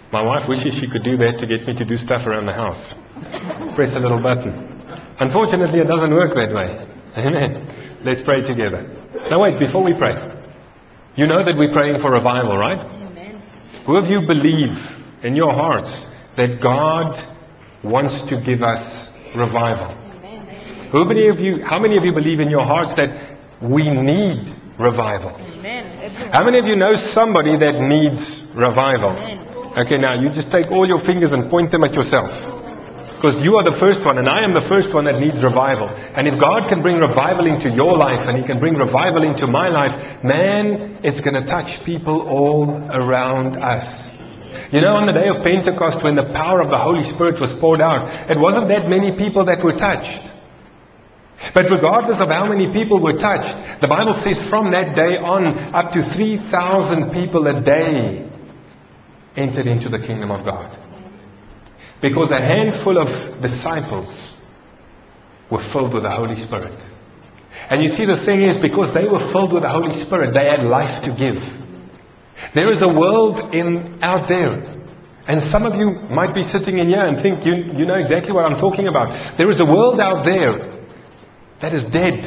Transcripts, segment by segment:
My wife wishes she could do that to get me to do stuff around the house. Press a little button. Unfortunately, it doesn't work that way. Amen. Let's pray together. Now wait, before we pray. You know that we're praying for revival, right? Amen. Who of you believe in your hearts that God wants to give us revival? Amen. How many of you believe in your hearts that we need revival? Amen. How many of you know somebody that needs revival? Amen. Okay, now you just take all your fingers and point them at yourself. Because you are the first one, and I am the first one that needs revival. And if God can bring revival into your life, and He can bring revival into my life, man, it's going to touch people all around us. You know, on the day of Pentecost, when the power of the Holy Spirit was poured out, it wasn't that many people that were touched. But regardless of how many people were touched, the Bible says from that day on, up to 3,000 people a day entered into the kingdom of God. Because a handful of disciples were filled with the Holy Spirit. And you see, the thing is, because they were filled with the Holy Spirit, they had life to give. There is a world out there. And some of you might be sitting in here and think you know exactly what I'm talking about. There is a world out there that is dead.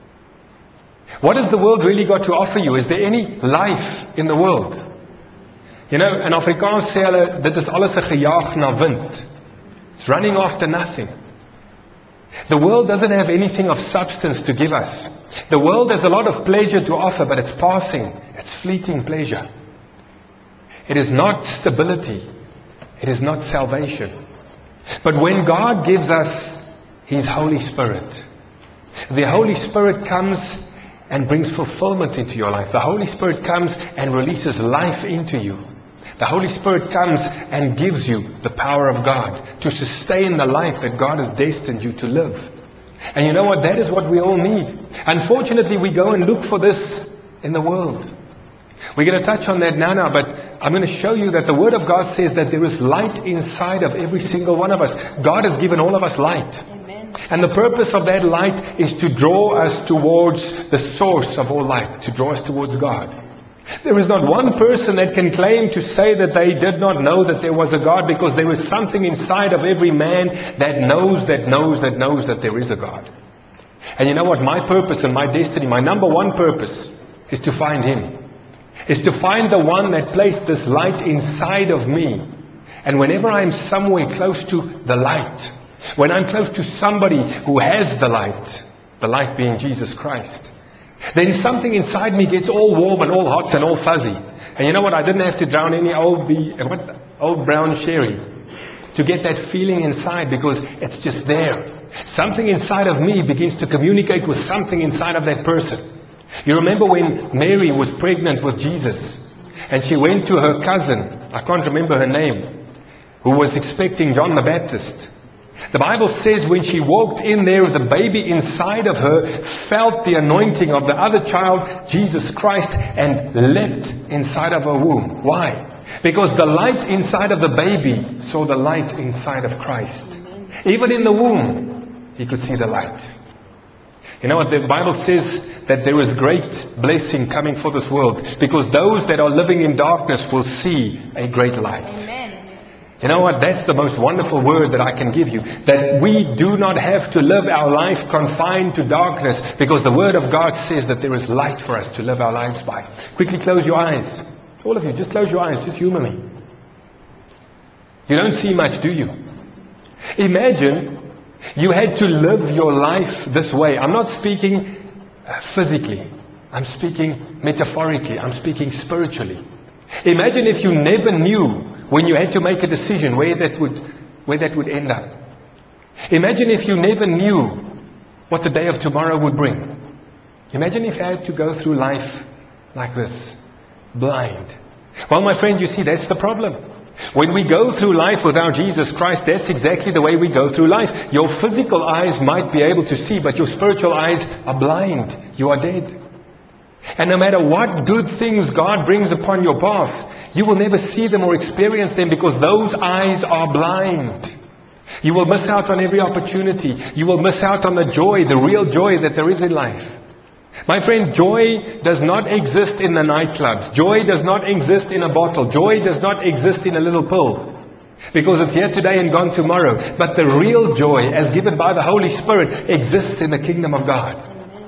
What has the world really got to offer you? Is there any life in the world? You know, in Afrikaans sê hulle, dit is alles 'n gejaag na wind. It's running after nothing. The world doesn't have anything of substance to give us. The world has a lot of pleasure to offer, but it's passing. It's fleeting pleasure. It is not stability. It is not salvation. But when God gives us His Holy Spirit, the Holy Spirit comes and brings fulfillment into your life. The Holy Spirit comes and releases life into you. The Holy Spirit comes and gives you the power of God to sustain the life that God has destined you to live. And you know what? That is what we all need. Unfortunately, we go and look for this in the world. We're going to touch on that now, but I'm going to show you that the Word of God says that there is light inside of every single one of us. God has given all of us light. Amen. And the purpose of that light is to draw us towards the source of all light, to draw us towards God. There is not one person that can claim to say that they did not know that there was a God, because there is something inside of every man that knows that there is a God. And you know what? My purpose and my destiny, my number one purpose is to find Him. Is to find the one that placed this light inside of me. And whenever I'm somewhere close to the light, when I'm close to somebody who has the light being Jesus Christ, then something inside me gets all warm and all hot and all fuzzy. And you know what? I didn't have to drown any old brown sherry to get that feeling inside, because it's just there. Something inside of me begins to communicate with something inside of that person. You remember when Mary was pregnant with Jesus, and she went to her cousin, I can't remember her name, who was expecting John the Baptist. The Bible says when she walked in there, the baby inside of her felt the anointing of the other child, Jesus Christ, and leapt inside of her womb. Why? Because the light inside of the baby saw the light inside of Christ. Even in the womb, he could see the light. You know what? The Bible says that there is great blessing coming for this world, because those that are living in darkness will see a great light. Amen. You know what? That's the most wonderful word that I can give you. That we do not have to live our life confined to darkness, because the Word of God says that there is light for us to live our lives by. Quickly close your eyes. All of you, just close your eyes. Just humor me. You don't see much, do you? Imagine you had to live your life this way. I'm not speaking physically. I'm speaking metaphorically. I'm speaking spiritually. Imagine if you never knew when you had to make a decision where that would end up. Imagine if you never knew what the day of tomorrow would bring. Imagine if you had to go through life like this, blind. Well, my friend, you see, that's the problem. When we go through life without Jesus Christ, that's exactly the way we go through life. Your physical eyes might be able to see, but your spiritual eyes are blind. You are dead. And no matter what good things God brings upon your path, you will never see them or experience them, because those eyes are blind. You will miss out on every opportunity. You will miss out on the joy, the real joy that there is in life. My friend, joy does not exist in the nightclubs. Joy does not exist in a bottle. Joy does not exist in a little pill. Because it's here today and gone tomorrow. But the real joy, as given by the Holy Spirit, exists in the kingdom of God.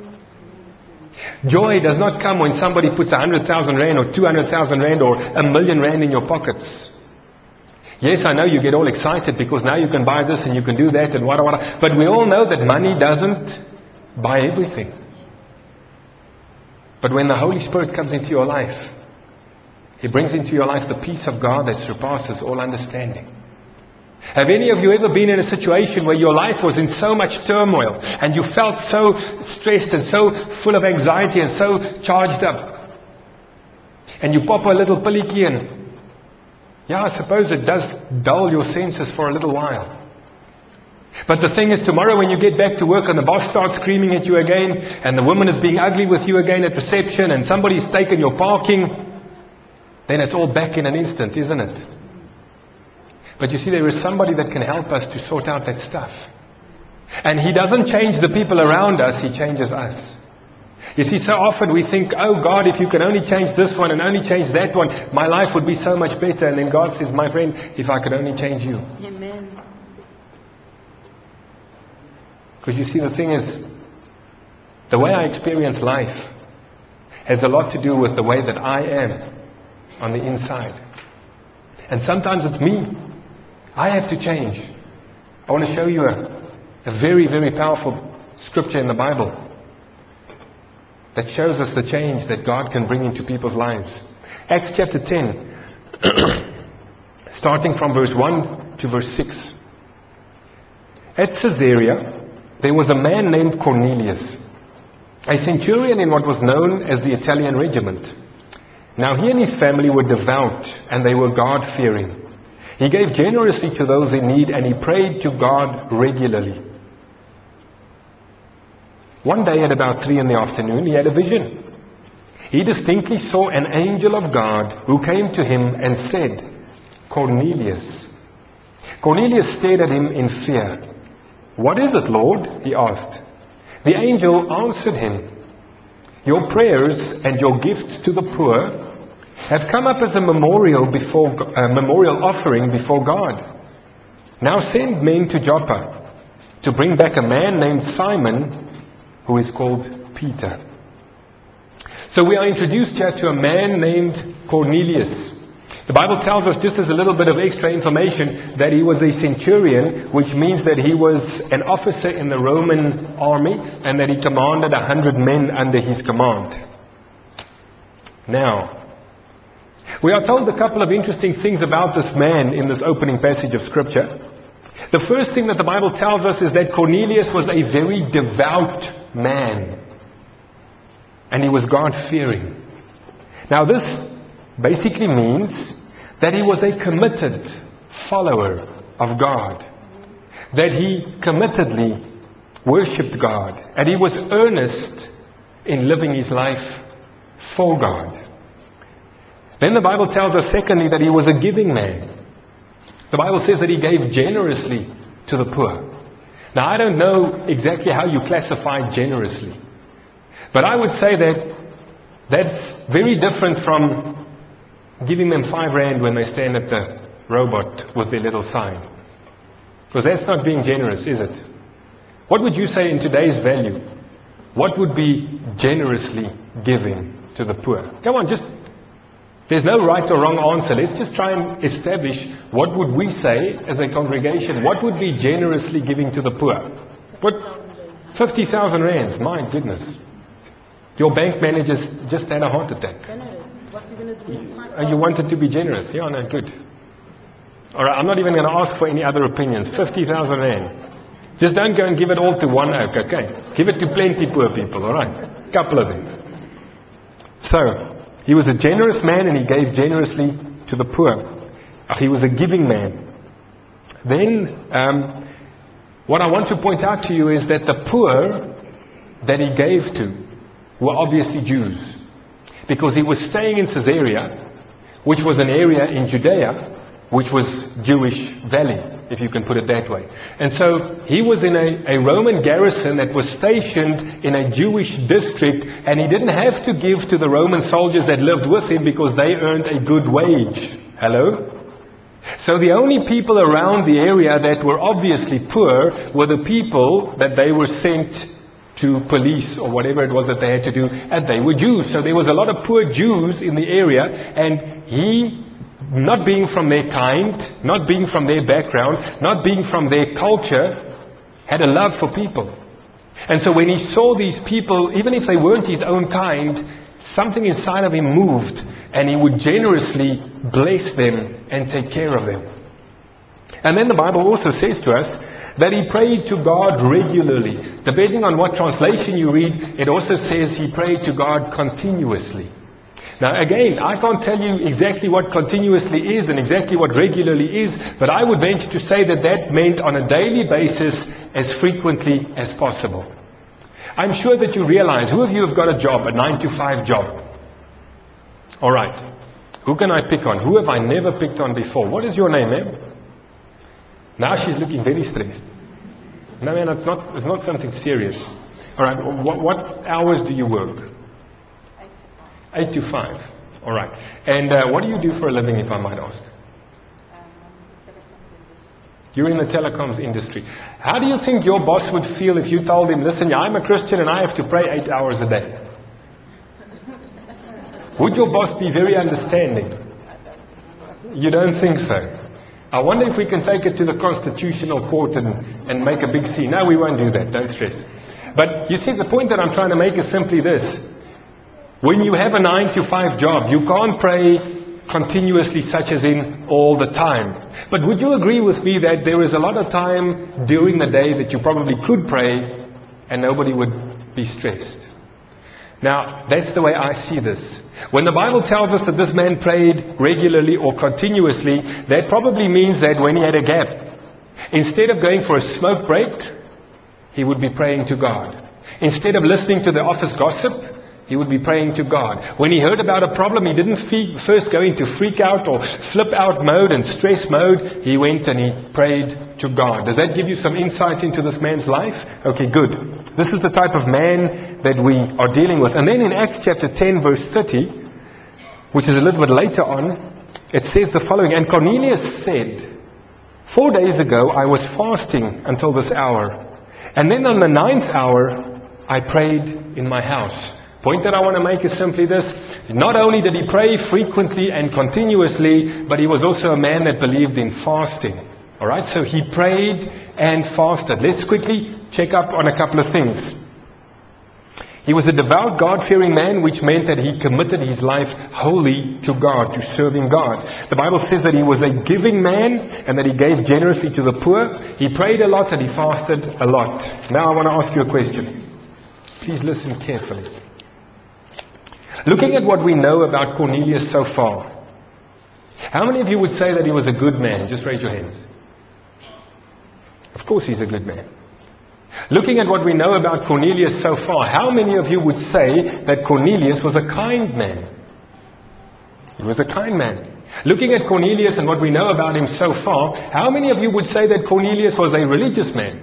Joy does not come when somebody puts 100,000 rand or 200,000 rand or 1,000,000 rand in your pockets. Yes, I know you get all excited because now you can buy this and you can do that and what. But we all know that money doesn't buy everything. But when the Holy Spirit comes into your life, He brings into your life the peace of God that surpasses all understanding. Have any of you ever been in a situation where your life was in so much turmoil and you felt so stressed and so full of anxiety and so charged up? And you pop a little pillikie and, yeah, I suppose it does dull your senses for a little while. But the thing is, tomorrow when you get back to work and the boss starts screaming at you again, and the woman is being ugly with you again at reception, and somebody's taken your parking, then it's all back in an instant, isn't it? But you see, there is somebody that can help us to sort out that stuff. And He doesn't change the people around us, He changes us. You see, so often we think, oh God, if you can only change this one and only change that one, my life would be so much better. And then God says, my friend, if I could only change you. Amen. Because you see, the thing is, the way I experience life has a lot to do with the way that I am on the inside. And sometimes it's me. I have to change. I want to show you a very, very powerful scripture in the Bible that shows us the change that God can bring into people's lives. Acts chapter 10, starting from verse 1 to verse 6. At Caesarea, there was a man named Cornelius, a centurion in what was known as the Italian regiment. Now he and his family were devout, and they were God-fearing. He gave generously to those in need, and he prayed to God regularly. One day at about 3 p.m, he had a vision. He distinctly saw an angel of God who came to him and said, Cornelius. Cornelius stared at him in fear. What is it, Lord? He asked. The angel answered him, your prayers and your gifts to the poor have come up as a memorial offering before God. Now send men to Joppa to bring back a man named Simon, who is called Peter. So we are introduced here to a man named Cornelius. The Bible tells us, just as a little bit of extra information, that he was a centurion, which means that he was an officer in the Roman army and that he commanded 100 men under his command. Now, we are told a couple of interesting things about this man in this opening passage of Scripture. The first thing that the Bible tells us is that Cornelius was a very devout man. And he was God-fearing. Now this basically means that he was a committed follower of God. That he committedly worshipped God. And he was earnest in living his life for God. Then the Bible tells us secondly that he was a giving man. The Bible says that he gave generously to the poor. Now I don't know exactly how you classify generously. But I would say that that's very different from giving them 5 rand when they stand at the robot with their little sign. Because that's not being generous, is it? What would you say in today's value? What would be generously giving to the poor? Come on, there's no right or wrong answer. Let's just try and establish what would we say as a congregation. What would be generously giving to the poor? What? 50,000 rands, my goodness. Your bank manager's just had a heart attack. What are you going to do? And you wanted to be generous. Yeah, no, good. All right, I'm not even going to ask for any other opinions. 50,000 rand. Just don't go and give it all to one oak, okay? Give it to plenty poor people, all right? Couple of them. So, he was a generous man and he gave generously to the poor. He was a giving man. Then, what I want to point out to you is that the poor that he gave to were obviously Jews. Because he was staying in Caesarea, which was an area in Judea, which was Jewish valley, if you can put it that way. And so he was in a Roman garrison that was stationed in a Jewish district, and he didn't have to give to the Roman soldiers that lived with him because they earned a good wage. Hello? So the only people around the area that were obviously poor were the people that they were sent to police or whatever it was that they had to do, and they were Jews. So there was a lot of poor Jews in the area, and he, not being from their kind, not being from their background, not being from their culture, had a love for people. And so when he saw these people, even if they weren't his own kind, something inside of him moved, and he would generously bless them and take care of them. And then the Bible also says to us that he prayed to God regularly. Depending on what translation you read, it also says he prayed to God continuously. Now again, I can't tell you exactly what continuously is and exactly what regularly is, but I would venture to say that that meant on a daily basis as frequently as possible. I'm sure that you realize, who of you have got a job, a 9-to-5 job? Alright, who can I pick on? Who have I never picked on before? What is your name, ma'am? Now she's looking very stressed. No, man, it's not something serious. Alright, what hours do you work? 8 to 5. All right. And what do you do for a living, if I might ask? You're in the telecoms industry. How do you think your boss would feel if you told him, listen, I'm a Christian and I have to pray 8 hours a day? Would your boss be very understanding? You don't think so? I wonder if we can take it to the Constitutional Court and make a big scene. No, we won't do that. Don't stress. But you see, the point that I'm trying to make is simply this. When you have a 9-to-5 job, you can't pray continuously, such as in all the time. But would you agree with me that there is a lot of time during the day that you probably could pray and nobody would be stressed? Now, that's the way I see this. When the Bible tells us that this man prayed regularly or continuously, that probably means that when he had a gap, instead of going for a smoke break, he would be praying to God. Instead of listening to the office gossip, he would be praying to God. When he heard about a problem, he didn't first go into freak out or flip out mode and stress mode. He went and he prayed to God. Does that give you some insight into this man's life? Okay, good. This is the type of man that we are dealing with. And then in Acts chapter 10, verse 30, which is a little bit later on, it says the following, and Cornelius said, 4 days ago I was fasting until this hour. And then on the 9th hour, I prayed in my house. Point that I want to make is simply this. Not only did he pray frequently and continuously, but he was also a man that believed in fasting. Alright, so he prayed and fasted. Let's quickly check up on a couple of things. He was a devout, God-fearing man, which meant that he committed his life wholly to God, to serving God. The Bible says that he was a giving man and that he gave generously to the poor. He prayed a lot and he fasted a lot. Now I want to ask you a question. Please listen carefully. Looking at what we know about Cornelius so far, how many of you would say that he was a good man? Just raise your hands. Of course he's a good man. Looking at what we know about Cornelius so far, how many of you would say that Cornelius was a kind man? He was a kind man. Looking at Cornelius and what we know about him so far, how many of you would say that Cornelius was a religious man?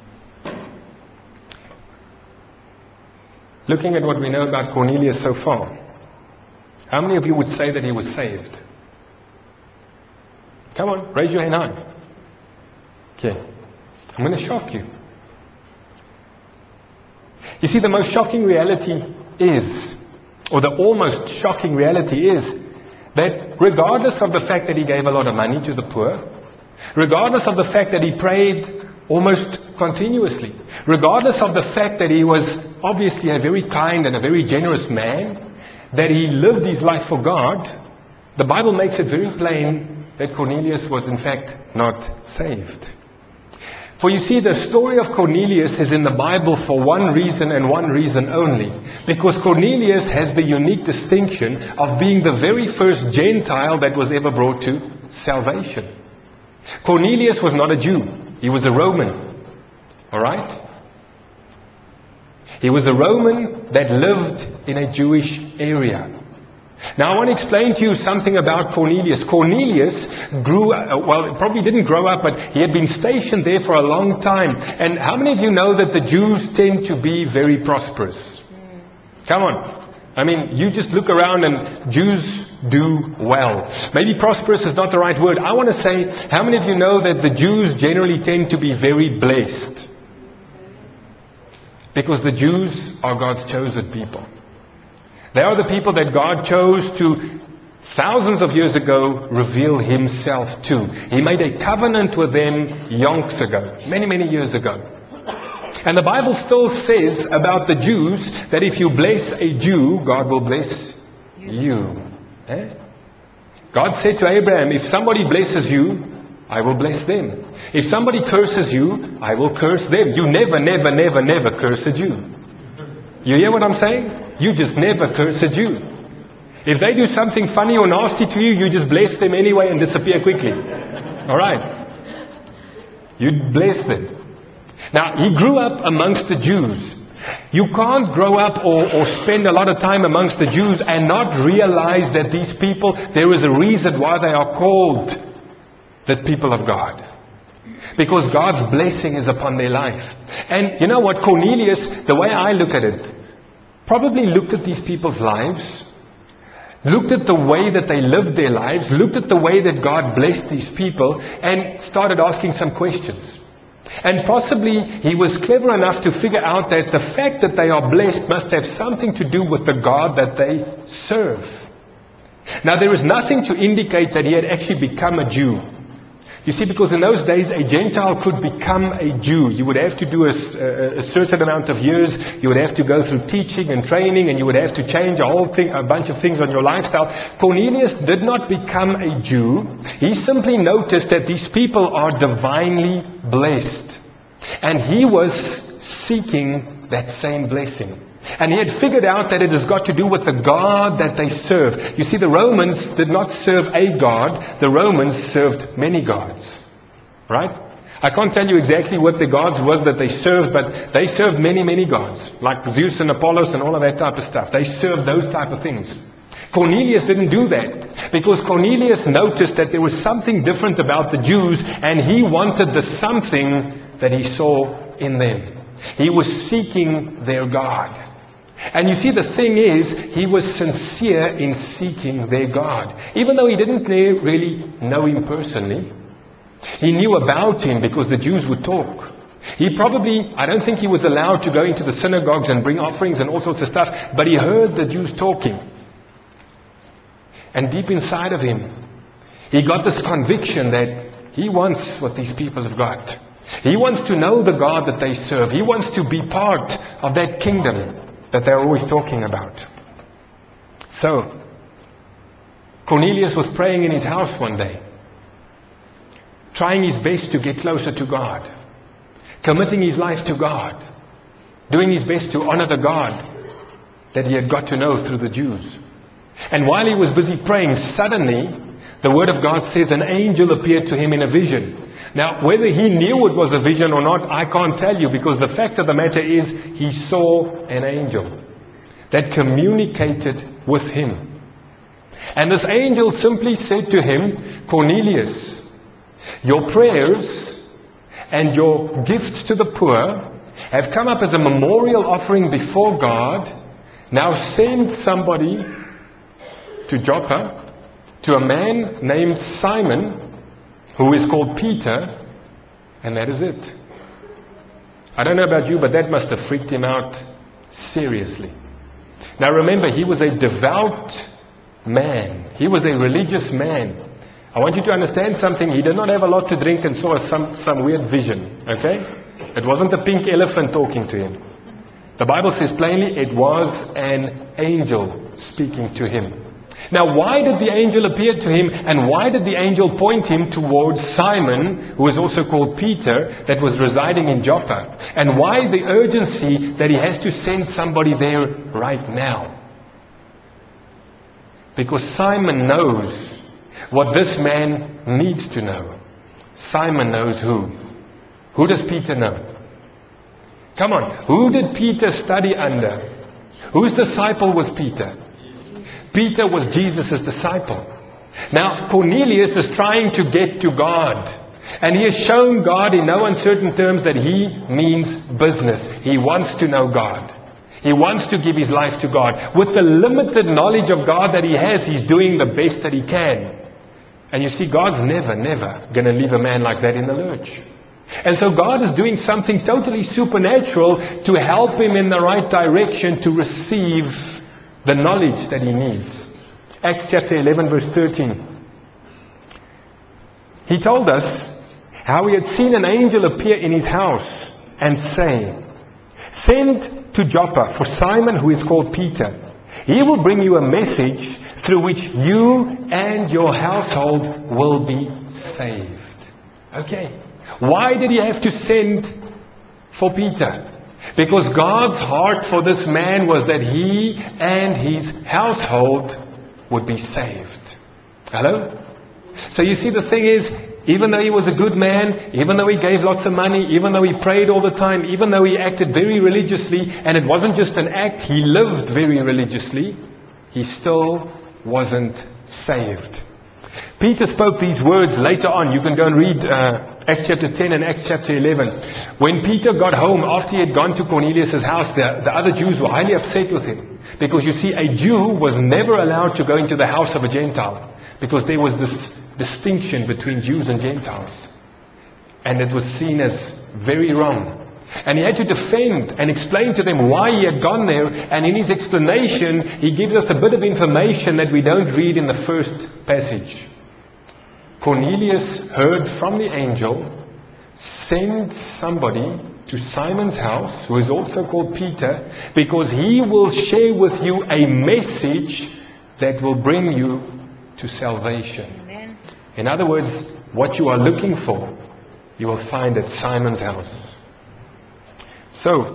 Looking at what we know about Cornelius so far, how many of you would say that he was saved? Come on, raise your hand high. Okay. I'm going to shock you. You see, the most shocking reality is, or the almost shocking reality is, that regardless of the fact that he gave a lot of money to the poor, regardless of the fact that he prayed almost continuously, regardless of the fact that he was obviously a very kind and a very generous man, that he lived his life for God, the Bible makes it very plain that Cornelius was in fact not saved. For you see, the story of Cornelius is in the Bible for one reason and one reason only. Because Cornelius has the unique distinction of being the very first Gentile that was ever brought to salvation. Cornelius was not a Jew. He was a Roman. Alright? He was a Roman that lived in a Jewish area. Now I want to explain to you something about Cornelius. Cornelius probably didn't grow up, but he had been stationed there for a long time. And how many of you know that the Jews tend to be very prosperous? Come on. I mean, you just look around and Jews do well. Maybe prosperous is not the right word. I want to say, how many of you know that the Jews generally tend to be very blessed? Because the Jews are God's chosen people. They are the people that God chose to, thousands of years ago, reveal Himself to. He made a covenant with them yonks ago, many, many years ago. And the Bible still says about the Jews that if you bless a Jew, God will bless you. God said to Abraham, if somebody blesses you, I will bless them. If somebody curses you, I will curse them. You never, never, never, never curse a Jew. You hear what I'm saying? You just never curse a Jew. If they do something funny or nasty to you, you just bless them anyway and disappear quickly. Alright? You bless them. Now, he grew up amongst the Jews. You can't grow up or spend a lot of time amongst the Jews and not realize that these people, there is a reason why they are called the people of God. Because God's blessing is upon their life. And you know what, Cornelius, the way I look at it, probably looked at these people's lives, looked at the way that they lived their lives, looked at the way that God blessed these people, and started asking some questions. And possibly he was clever enough to figure out that the fact that they are blessed must have something to do with the God that they serve. Now there is nothing to indicate that he had actually become a Jew. You see, because in those days a Gentile could become a Jew. You would have to do a certain amount of years. You would have to go through teaching and training, and you would have to change a bunch of things on your lifestyle. Cornelius did not become a Jew. He simply noticed that these people are divinely blessed. And he was seeking that same blessing. And he had figured out that it has got to do with the God that they serve. You see, the Romans did not serve a God. The Romans served many gods. Right? I can't tell you exactly what the gods was that they served, but they served many, many gods. Like Zeus and Apollos and all of that type of stuff. They served those type of things. Cornelius didn't do that. Because Cornelius noticed that there was something different about the Jews, and he wanted the something that he saw in them. He was seeking their God. And you see, the thing is, he was sincere in seeking their God. Even though he didn't really know him personally, he knew about him because the Jews would talk. I don't think he was allowed to go into the synagogues and bring offerings and all sorts of stuff, but he heard the Jews talking. And deep inside of him, he got this conviction that he wants what these people have got. He wants to know the God that they serve. He wants to be part of that kingdom that they're always talking about. So, Cornelius was praying in his house one day, trying his best to get closer to God, committing his life to God, doing his best to honor the God that he had got to know through the Jews. And while he was busy praying, suddenly, the Word of God says an angel appeared to him in a vision. Now, whether he knew it was a vision or not, I can't tell you, because the fact of the matter is, he saw an angel that communicated with him. And this angel simply said to him, Cornelius, your prayers and your gifts to the poor have come up as a memorial offering before God. Now send somebody to Joppa, to a man named Simon, who is called Peter, and that is it. I don't know about you, but that must have freaked him out seriously. Now remember, he was a devout man. He was a religious man. I want you to understand something. He did not have a lot to drink and saw some weird vision. Okay? It wasn't a pink elephant talking to him. The Bible says plainly it was an angel speaking to him. Now, why did the angel appear to him, and why did the angel point him towards Simon, who is also called Peter, that was residing in Joppa? And why the urgency that he has to send somebody there right now? Because Simon knows what this man needs to know. Simon knows who. Who does Peter know? Come on, who did Peter study under? Whose disciple was Peter? Peter was Jesus' disciple. Now, Cornelius is trying to get to God. And he has shown God in no uncertain terms that he means business. He wants to know God. He wants to give his life to God. With the limited knowledge of God that he has, he's doing the best that he can. And you see, God's never going to leave a man like that in the lurch. And so God is doing something totally supernatural to help him in the right direction to receive the knowledge that he needs. Acts chapter 11 verse 13. He told us how he had seen an angel appear in his house and say, "Send to Joppa for Simon who is called Peter. He will bring you a message through which you and your household will be saved." Okay. Why did he have to send for Peter? Because God's heart for this man was that he and his household would be saved. Hello? So you see, the thing is, even though he was a good man, even though he gave lots of money, even though he prayed all the time, even though he acted very religiously, and it wasn't just an act, he lived very religiously, he still wasn't saved. Peter spoke these words later on. You can go and read Acts chapter 10 and Acts chapter 11. When Peter got home after he had gone to Cornelius' house, the other Jews were highly upset with him. Because you see, a Jew was never allowed to go into the house of a Gentile. Because there was this distinction between Jews and Gentiles. And it was seen as very wrong. And he had to defend and explain to them why he had gone there. And in his explanation, he gives us a bit of information that we don't read in the first passage. Cornelius heard from the angel, "Send somebody to Simon's house, who is also called Peter, because he will share with you a message that will bring you to salvation." Amen. In other words, what you are looking for, you will find at Simon's house. So,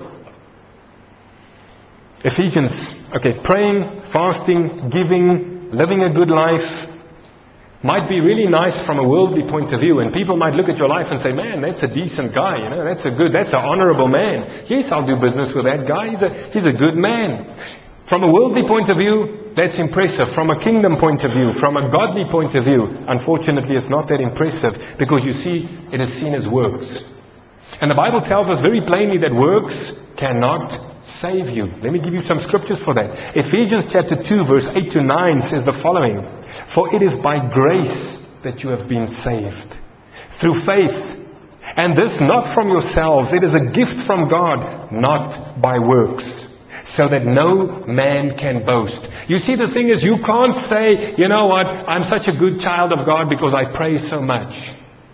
Ephesians, praying, fasting, giving, living a good life might be really nice from a worldly point of view, and people might look at your life and say, "Man, that's a decent guy, that's an honorable man. Yes, I'll do business with that guy. He's a good man." From a worldly point of view, that's impressive. From a kingdom point of view, from a godly point of view, unfortunately it's not that impressive, because you see, it is seen as works. And the Bible tells us very plainly that works cannot save you. Let me give you some scriptures for that. Ephesians chapter 2 verse 8 to 9 says the following: "For it is by grace that you have been saved, through faith. And this not from yourselves, it is a gift from God, not by works, so that no man can boast." You see, the thing is, you can't say, "You know what, I'm such a good child of God because I pray so much."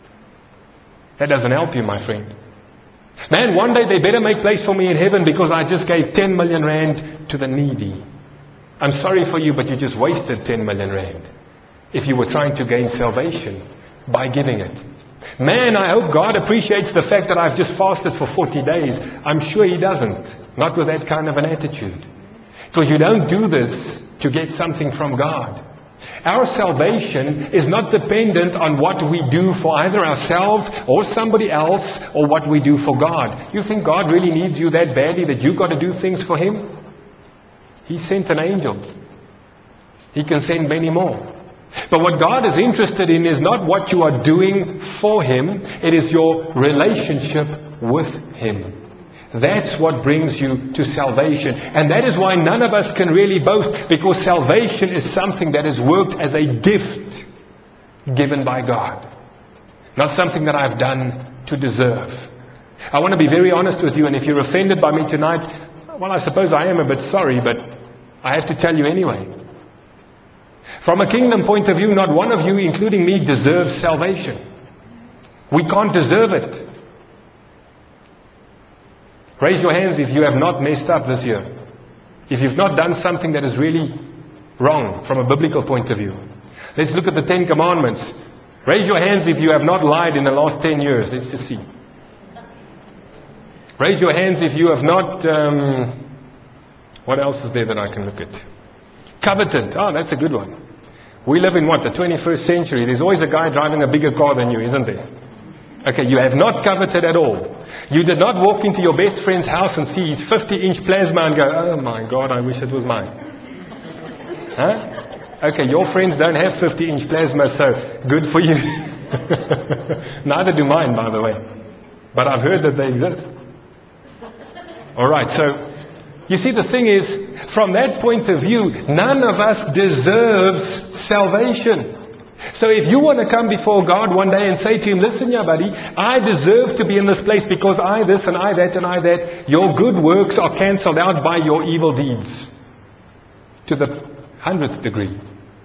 That doesn't help you, my friend. "Man, one day they better make place for me in heaven because I just gave 10 million rand to the needy." I'm sorry for you, but you just wasted 10 million rand if you were trying to gain salvation by giving it. "Man, I hope God appreciates the fact that I've just fasted for 40 days. I'm sure He doesn't. Not with that kind of an attitude. Because you don't do this to get something from God. Our salvation is not dependent on what we do for either ourselves or somebody else, or what we do for God. You think God really needs you that badly that you've got to do things for Him? He sent an angel. He can send many more. But what God is interested in is not what you are doing for Him. It is your relationship with Him. That's what brings you to salvation. And that is why none of us can really boast, because salvation is something that is worked as a gift given by God. Not something that I've done to deserve. I want to be very honest with you, and if you're offended by me tonight, well, I suppose I am a bit sorry, but I have to tell you anyway. From a kingdom point of view, not one of you, including me, deserves salvation. We can't deserve it. Raise your hands if you have not messed up this year. If you've not done something that is really wrong from a biblical point of view. Let's look at the 10 Commandments. Raise your hands if you have not lied in the last 10 years. Let's just see. Raise your hands if you have not... what else is there that I can look at? Coveted. Oh, that's a good one. We live in what? The 21st century. There's always a guy driving a bigger car than you, isn't there? Okay, you have not coveted at all. You did not walk into your best friend's house and see his 50-inch plasma and go, "Oh my God, I wish it was mine." Huh? Okay, your friends don't have 50-inch plasma, so good for you. Neither do mine, by the way. But I've heard that they exist. Alright, so you see, the thing is, from that point of view, none of us deserves salvation. So if you want to come before God one day and say to Him, listen, yeah, buddy, I deserve to be in this place because I this and I that and I that, your good works are cancelled out by your evil deeds. To the 100th degree.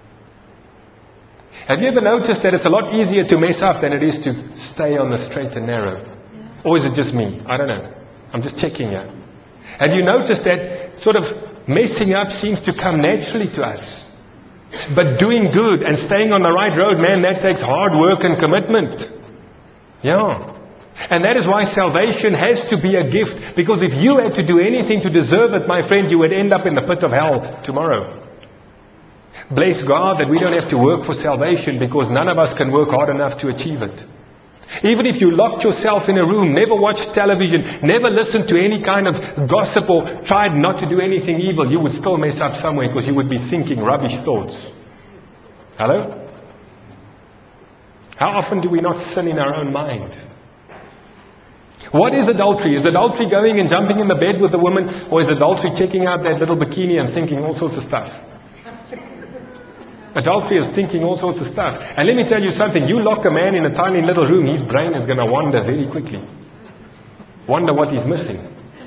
Have you ever noticed that it's a lot easier to mess up than it is to stay on the straight and narrow? Or is it just me? I don't know. I'm just checking here. Have you noticed that sort of messing up seems to come naturally to us? But doing good and staying on the right road, man, that takes hard work and commitment. Yeah. And that is why salvation has to be a gift. Because if you had to do anything to deserve it, my friend, you would end up in the pit of hell tomorrow. Bless God that we don't have to work for salvation, because none of us can work hard enough to achieve it. Even if you locked yourself in a room, never watched television, never listened to any kind of gossip or tried not to do anything evil, you would still mess up somewhere because you would be thinking rubbish thoughts. Hello? How often do we not sin in our own mind? What is adultery? Is adultery going and jumping in the bed with a woman, or is adultery checking out that little bikini and thinking all sorts of stuff? Adultery is thinking all sorts of stuff. And let me tell you something, you lock a man in a tiny little room, his brain is going to wander very quickly. Wonder what he's missing.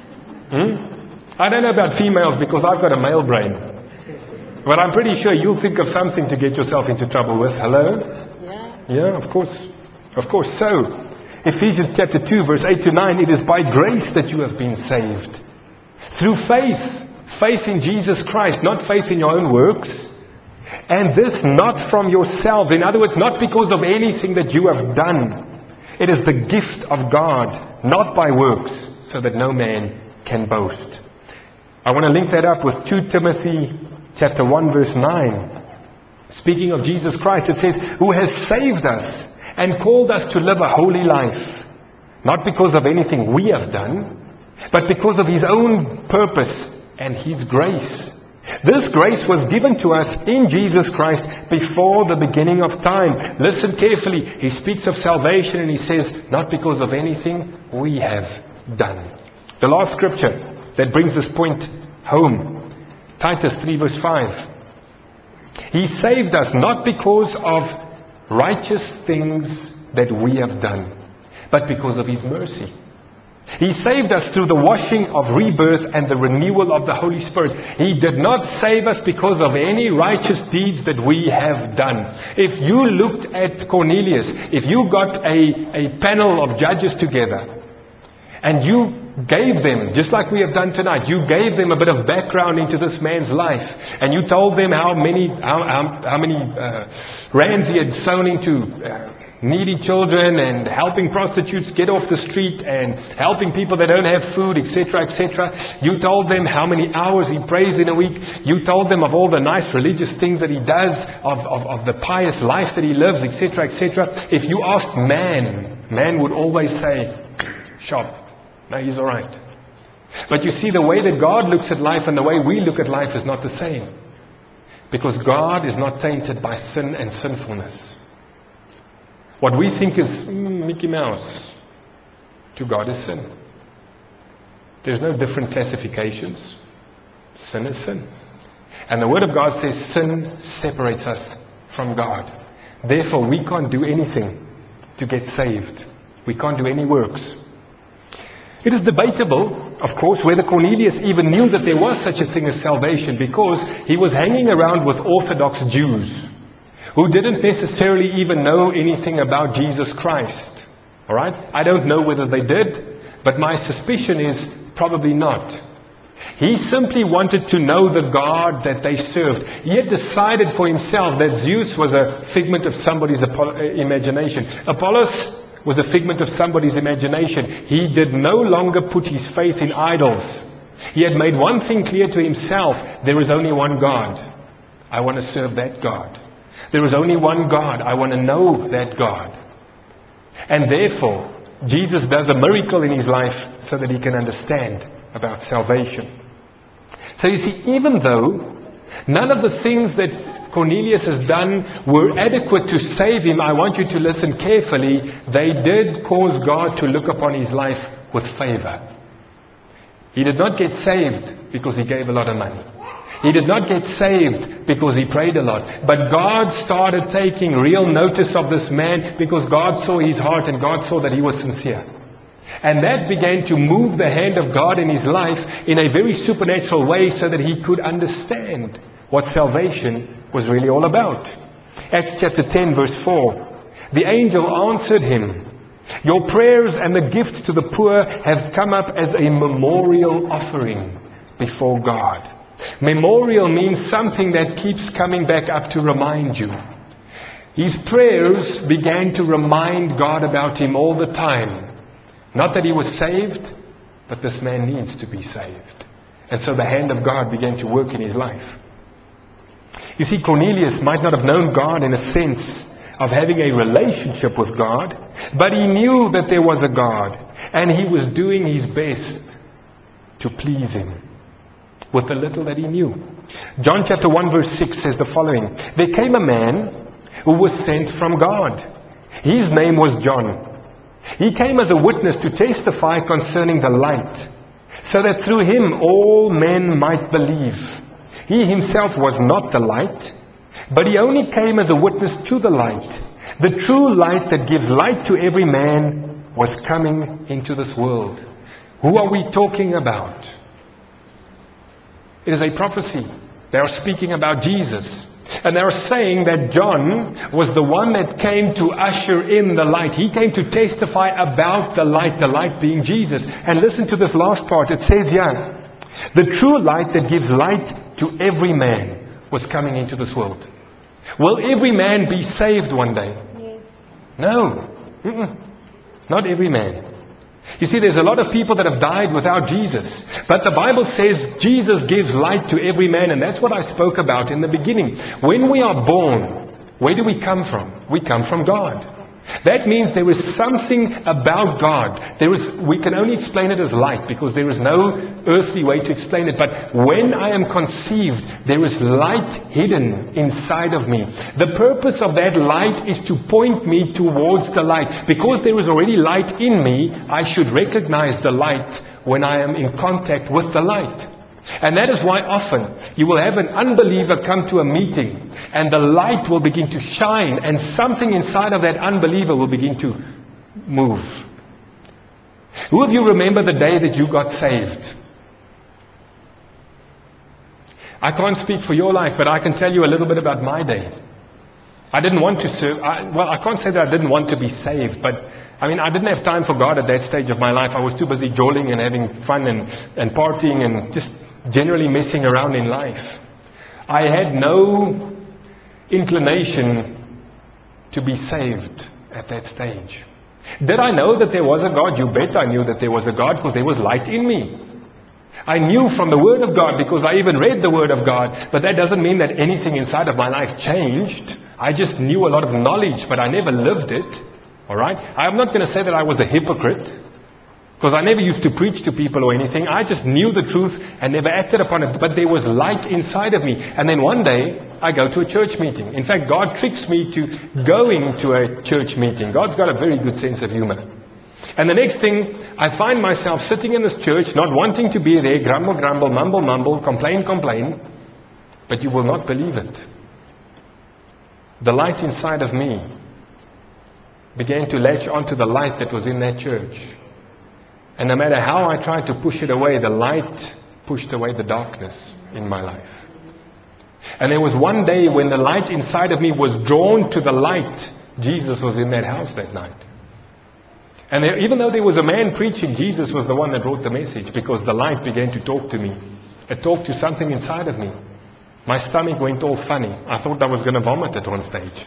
I don't know about females because I've got a male brain. But I'm pretty sure you'll think of something to get yourself into trouble with. Hello? Yeah, of course. Of course. So, Ephesians chapter 2 verse 8 to 9, it is by grace that you have been saved. Through faith. Faith in Jesus Christ, not faith in your own works. And this not from yourselves. In other words, not because of anything that you have done. It is the gift of God, not by works, so that no man can boast. I want to link that up with 2 Timothy chapter 1 verse 9. Speaking of Jesus Christ, it says, who has saved us and called us to live a holy life. Not because of anything we have done, but because of His own purpose and His grace. This grace was given to us in Jesus Christ before the beginning of time. Listen carefully. He speaks of salvation and he says, not because of anything we have done. The last scripture that brings this point home. Titus 3 verse 5. He saved us not because of righteous things that we have done, but because of His mercy. He saved us through the washing of rebirth and the renewal of the Holy Spirit. He did not save us because of any righteous deeds that we have done. If you looked at Cornelius, if you got a panel of judges together and you gave them, just like we have done tonight, you gave them a bit of background into this man's life, and you told them how many rands he had sown into needy children and helping prostitutes get off the street and helping people that don't have food, etc., etc. You told them how many hours he prays in a week. You told them of all the nice religious things that he does, of the pious life that he lives, etc., etc. If you asked man would always say, sharp. No, he's all right. But you see, the way that God looks at life and the way we look at life is not the same. Because God is not tainted by sin and sinfulness. What we think is Mickey Mouse, to God is sin. There's no different classifications. Sin is sin. And the Word of God says sin separates us from God. Therefore, we can't do anything to get saved. We can't do any works. It is debatable, of course, whether Cornelius even knew that there was such a thing as salvation, because he was hanging around with Orthodox Jews who didn't necessarily even know anything about Jesus Christ. All right? I don't know whether they did, but my suspicion is probably not. He simply wanted to know the God that they served. He had decided for himself that Zeus was a figment of somebody's imagination. Apollos was a figment of somebody's imagination. He did no longer put his faith in idols. He had made one thing clear to himself: there is only one God. I want to serve that God. There is only one God. I want to know that God. And therefore, Jesus does a miracle in his life so that he can understand about salvation. So you see, even though None of the things that Cornelius has done were adequate to save him. I want you to listen carefully. They did cause God to look upon his life with favor. He did not get saved because he gave a lot of money. He did not get saved because he prayed a lot. But God started taking real notice of this man because God saw his heart and God saw that he was sincere. And that began to move the hand of God in his life in a very supernatural way so that he could understand what salvation was really all about. Acts chapter 10 verse 4. The angel answered him, "Your prayers and the gifts to the poor have come up as a memorial offering before God." Memorial means something that keeps coming back up to remind you. His prayers began to remind God about him all the time. Not that he was saved, but this man needs to be saved. And so the hand of God began to work in his life. You see, Cornelius might not have known God in a sense of having a relationship with God, but he knew that there was a God, and he was doing his best to please him with the little that he knew. John chapter 1 verse 6 says the following: There came a man who was sent from God. His name was John. He came as a witness to testify concerning the light, so that through him all men might believe. He himself was not the light, but he only came as a witness to the light. The true light that gives light to every man was coming into this world. Who are we talking about? It is a prophecy. They are speaking about Jesus. And they are saying that John was the one that came to usher in the light. He came to testify about the light being Jesus. And listen to this last part. It says here, the true light that gives light to every man was coming into this world. Will every man be saved one day? Yes. No. Not every man. You see, there's a lot of people that have died without Jesus. But the Bible says Jesus gives light to every man. And that's what I spoke about in the beginning. When we are born, where do we come from? We come from God. That means there is something about God. We can only explain it as light because there is no earthly way to explain it. But when I am conceived, there is light hidden inside of me. The purpose of that light is to point me towards the light. Because there is already light in me, I should recognize the light when I am in contact with the light. And that is why often you will have an unbeliever come to a meeting and the light will begin to shine and something inside of that unbeliever will begin to move. Who of you remember the day that you got saved? I can't speak for your life, but I can tell you a little bit about my day. I didn't want to serve. I can't say that I didn't want to be saved, but I didn't have time for God at that stage of my life. I was too busy jolling and having fun and partying and just generally messing around in life. I had no inclination to be saved at that stage. Did I know that there was a God? You bet I knew that there was a God because there was light in me. I knew from the Word of God because I even read the Word of God, but that doesn't mean that anything inside of my life changed. I just knew a lot of knowledge, but I never lived it. Alright? I'm not going to say that I was a hypocrite, because I never used to preach to people or anything. I just knew the truth and never acted upon it. But there was light inside of me. And then one day, I go to a church meeting. In fact, God tricks me to going to a church meeting. God's got a very good sense of humor. And the next thing, I find myself sitting in this church, not wanting to be there, grumble, grumble, mumble, mumble, complain, complain. But you will not believe it. The light inside of me began to latch onto the light that was in that church. And no matter how I tried to push it away, the light pushed away the darkness in my life. And there was one day when the light inside of me was drawn to the light. Jesus was in that house that night. And even though there was a man preaching, Jesus was the one that brought the message because the light began to talk to me. It talked to something inside of me. My stomach went all funny. I thought I was going to vomit at one stage.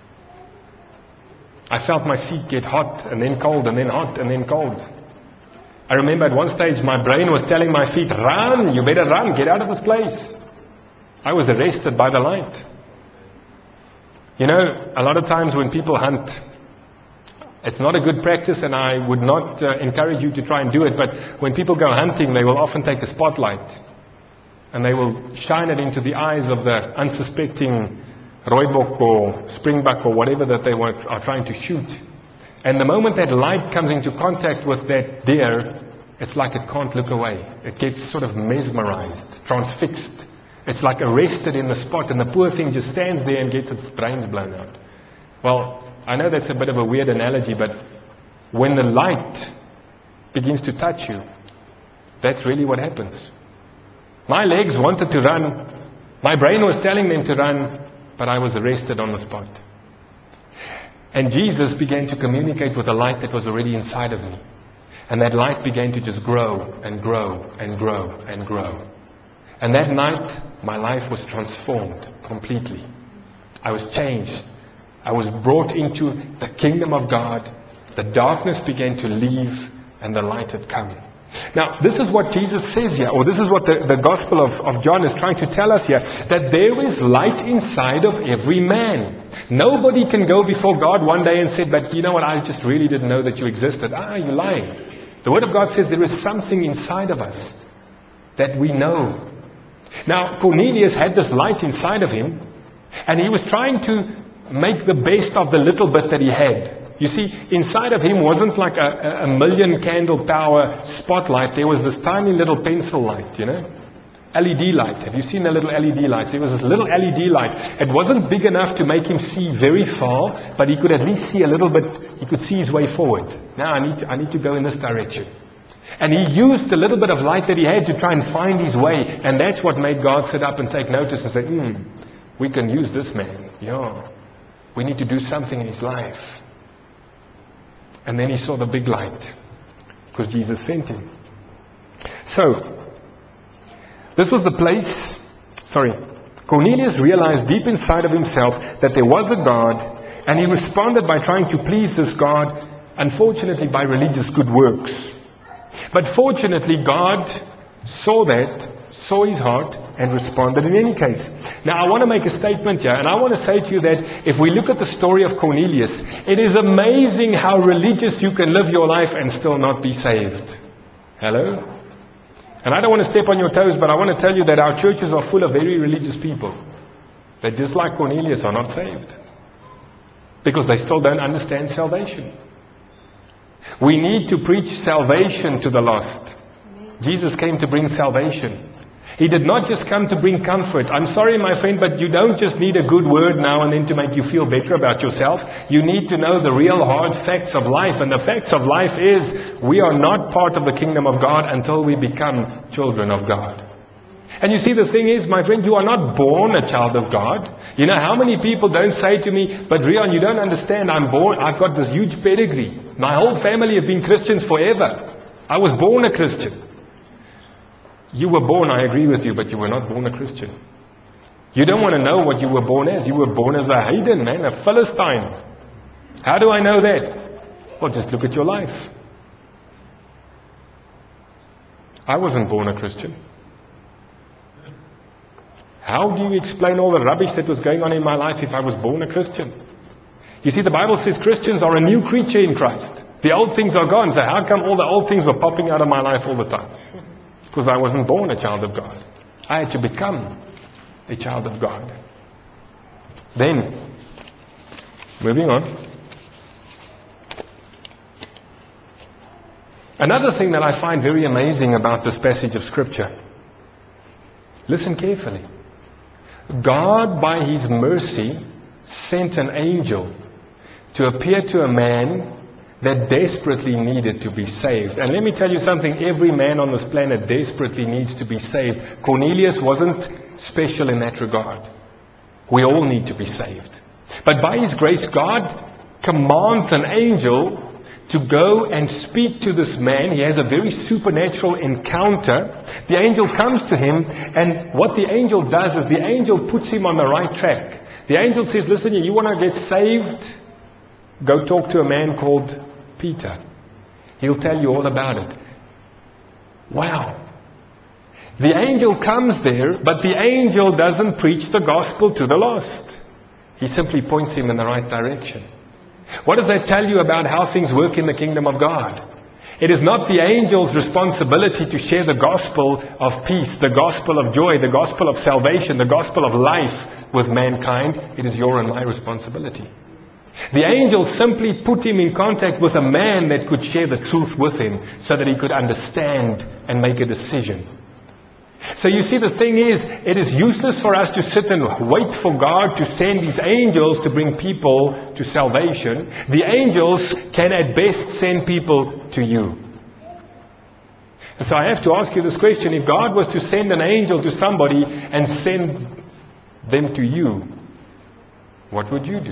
I felt my seat get hot and then cold and then hot and then cold. I remember at one stage my brain was telling my feet, run, you better run, get out of this place. I was arrested by the light. You know, a lot of times when people hunt, it's not a good practice and I would not encourage you to try and do it, but when people go hunting, they will often take a spotlight And they will shine it into the eyes of the unsuspecting rooibok or springbuck or whatever that they are trying to shoot. And the moment that light comes into contact with that deer, it's like it can't look away. It gets sort of mesmerized, transfixed. It's like arrested in the spot, and the poor thing just stands there and gets its brains blown out. Well, I know that's a bit of a weird analogy, but when the light begins to touch you, that's really what happens. My legs wanted to run. My brain was telling them to run, but I was arrested on the spot. And Jesus began to communicate with a light that was already inside of me. And that light began to just grow and grow and grow and grow. And that night, my life was transformed completely. I was changed. I was brought into the kingdom of God. The darkness began to leave and the light had come. Now, this is what Jesus says here, or this is what the Gospel of John is trying to tell us here, that there is light inside of every man. Nobody can go before God one day and say, but you know what, I just really didn't know that you existed. You're lying. The Word of God says there is something inside of us that we know. Now, Cornelius had this light inside of him, and he was trying to make the best of the little bit that he had. You see, inside of him wasn't like a million candle power spotlight. There was this tiny little pencil light, LED light. Have you seen the little LED lights? There was this little LED light. It wasn't big enough to make him see very far, but he could at least see a little bit. He could see his way forward. Now I need to go in this direction. And he used the little bit of light that he had to try and find his way. And that's what made God sit up and take notice and say, we can use this man. Yeah. We need to do something in his life. And then he saw the big light, because Jesus sent him. So, this was the place, Cornelius realized deep inside of himself that there was a God, and he responded by trying to please this God, unfortunately by religious good works. But fortunately, God saw his heart, and responded in any case. Now, I want to make a statement here, and I want to say to you that if we look at the story of Cornelius, it is amazing how religious you can live your life and still not be saved. Hello? And I don't want to step on your toes, but I want to tell you that our churches are full of very religious people that, just like Cornelius, are not saved because they still don't understand salvation. We need to preach salvation to the lost. Jesus came to bring salvation. He did not just come to bring comfort. I'm sorry, my friend, but you don't just need a good word now and then to make you feel better about yourself. You need to know the real hard facts of life. And the facts of life is we are not part of the kingdom of God until we become children of God. And you see, the thing is, my friend, you are not born a child of God. You know how many people don't say to me, but Rion, you don't understand, I've got this huge pedigree. My whole family have been Christians forever. I was born a Christian. You were born, I agree with you, but you were not born a Christian. You don't want to know what you were born as. You were born as a heathen, man, a Philistine. How do I know that? Well, just look at your life. I wasn't born a Christian. How do you explain all the rubbish that was going on in my life if I was born a Christian? You see, the Bible says Christians are a new creature in Christ. The old things are gone. So how come all the old things were popping out of my life all the time? Because I wasn't born a child of God. I had to become a child of God. Then, moving on. Another thing that I find very amazing about this passage of Scripture. Listen carefully. God, by His mercy, sent an angel to appear to a man that desperately needed to be saved. And let me tell you something, every man on this planet desperately needs to be saved. Cornelius wasn't special in that regard. We all need to be saved. But by His grace, God commands an angel to go and speak to this man. He has a very supernatural encounter. The angel comes to him, and what the angel does is the angel puts him on the right track. The angel says, listen, you want to get saved? Go talk to a man called Peter. He'll tell you all about it. Wow. The angel comes there, but the angel doesn't preach the gospel to the lost. He simply points him in the right direction. What does that tell you about how things work in the kingdom of God? It is not the angel's responsibility to share the gospel of peace, the gospel of joy, the gospel of salvation, the gospel of life with mankind. It is your and my responsibility. The angel simply put him in contact with a man that could share the truth with him so that he could understand and make a decision. So you see, the thing is, it is useless for us to sit and wait for God to send His angels to bring people to salvation. The angels can at best send people to you. And so I have to ask you this question. If God was to send an angel to somebody and send them to you, what would you do?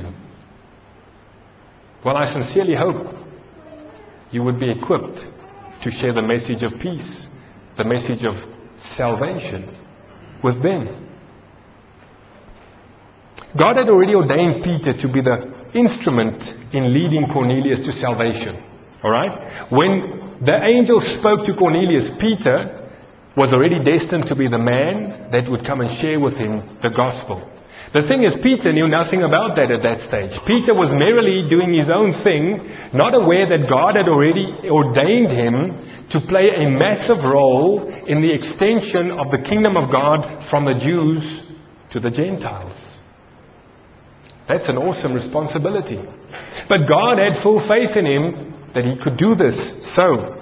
Well, I sincerely hope you would be equipped to share the message of peace, the message of salvation with them. God had already ordained Peter to be the instrument in leading Cornelius to salvation. Alright? When the angel spoke to Cornelius, Peter was already destined to be the man that would come and share with him the gospel. The thing is, Peter knew nothing about that at that stage. Peter was merely doing his own thing, not aware that God had already ordained him to play a massive role in the extension of the kingdom of God from the Jews to the Gentiles. That's an awesome responsibility. But God had full faith in him that he could do this. So,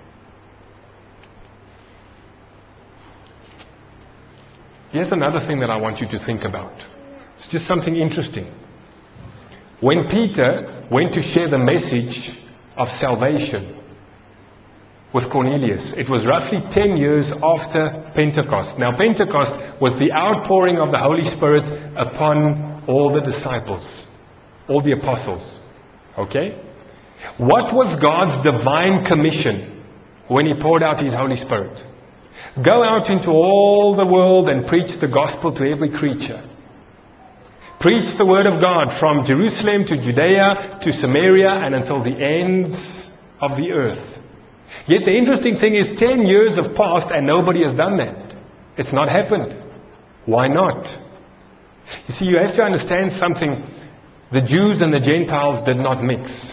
here's another thing that I want you to think about. It's just something interesting. When Peter went to share the message of salvation with Cornelius, it was roughly 10 years after Pentecost. Now, Pentecost was the outpouring of the Holy Spirit upon all the disciples, all the apostles. Okay? What was God's divine commission when He poured out His Holy Spirit? Go out into all the world and preach the gospel to every creature. Preach the word of God from Jerusalem to Judea to Samaria and until the ends of the earth. Yet the interesting thing is 10 years have passed and nobody has done that. It's not happened. Why not? You see, you have to understand something. The Jews and the Gentiles did not mix.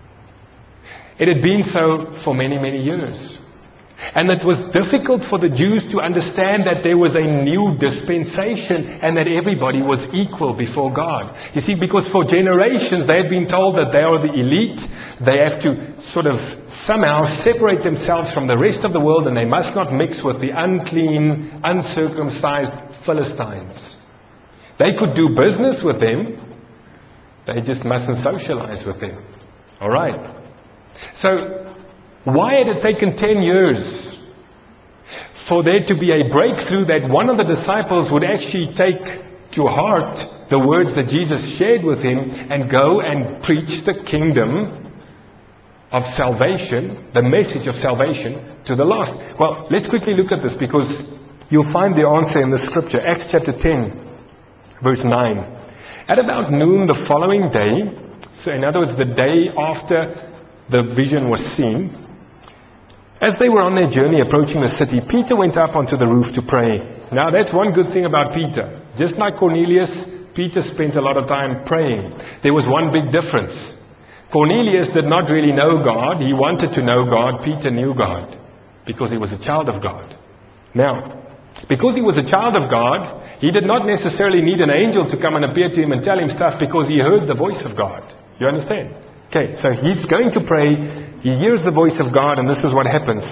It had been so for many, many years. And it was difficult for the Jews to understand that there was a new dispensation and that everybody was equal before God. You see, because for generations they had been told that they are the elite. They have to sort of somehow separate themselves from the rest of the world and they must not mix with the unclean, uncircumcised Philistines. They could do business with them. They just mustn't socialize with them. All right. So, why had it taken 10 years for there to be a breakthrough that one of the disciples would actually take to heart the words that Jesus shared with him and go and preach the kingdom of salvation, the message of salvation to the lost? Well, let's quickly look at this because you'll find the answer in the scripture. Acts chapter 10, verse 9. At about noon the following day, so in other words, the day after the vision was seen, as they were on their journey approaching the city, Peter went up onto the roof to pray. Now that's one good thing about Peter. Just like Cornelius, Peter spent a lot of time praying. There was one big difference. Cornelius did not really know God. He wanted to know God. Peter knew God because he was a child of God. Now, because he was a child of God, he did not necessarily need an angel to come and appear to him and tell him stuff because he heard the voice of God. You understand? Okay, so he's going to pray, he hears the voice of God, and this is what happens.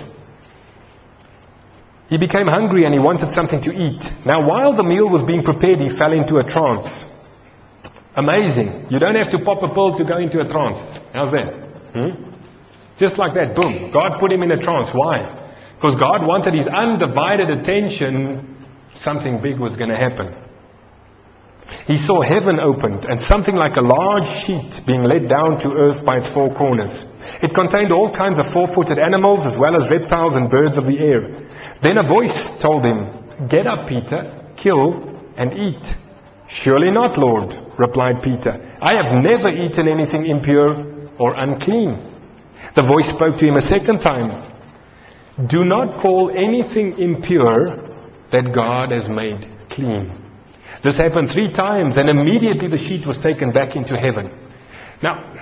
He became hungry and he wanted something to eat. Now, while the meal was being prepared, he fell into a trance. Amazing. You don't have to pop a pill to go into a trance. How's that? Just like that, boom. God put him in a trance. Why? Because God wanted his undivided attention. Something big was going to happen. He saw heaven opened and something like a large sheet being let down to earth by its four corners. It contained all kinds of four-footed animals as well as reptiles and birds of the air. Then a voice told him, "Get up, Peter, kill and eat." "Surely not, Lord," replied Peter. "I have never eaten anything impure or unclean." The voice spoke to him a second time. "Do not call anything impure that God has made clean." This happened 3 times, and immediately the sheet was taken back into heaven. Now,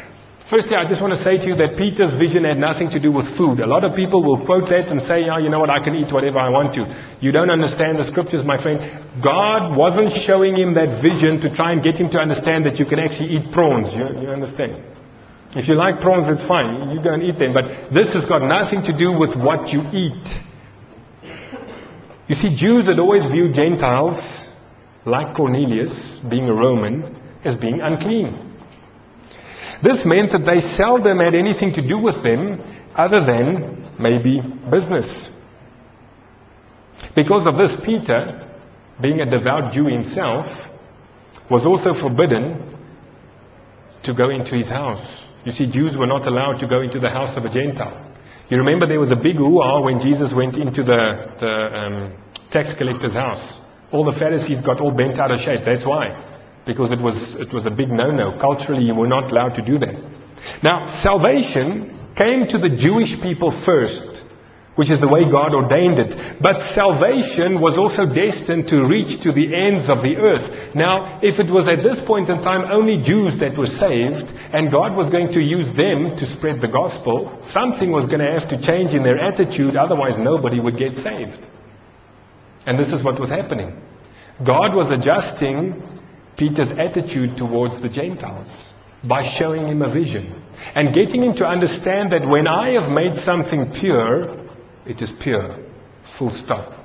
Firstly, I just want to say to you that Peter's vision had nothing to do with food. A lot of people will quote that and say, you know what, I can eat whatever I want to. You don't understand the scriptures, my friend. God wasn't showing him that vision to try and get him to understand that you can actually eat prawns. You understand? If you like prawns, it's fine. You go and eat them. But this has got nothing to do with what you eat. You see, Jews had always viewed Gentiles, like Cornelius, being a Roman, as being unclean. This meant that they seldom had anything to do with them other than maybe business. Because of this, Peter, being a devout Jew himself, was also forbidden to go into his house. You see, Jews were not allowed to go into the house of a Gentile. You remember there was a big hoo-ha when Jesus went into the tax collector's house. All the Pharisees got all bent out of shape. That's why. Because it was a big no-no. Culturally, you were not allowed to do that. Now, salvation came to the Jewish people first, which is the way God ordained it. But salvation was also destined to reach to the ends of the earth. Now, if it was at this point in time only Jews that were saved, and God was going to use them to spread the gospel, something was going to have to change in their attitude, otherwise nobody would get saved. And this is what was happening. God was adjusting Peter's attitude towards the Gentiles by showing him a vision and getting him to understand that when I have made something pure, it is pure. Full stop.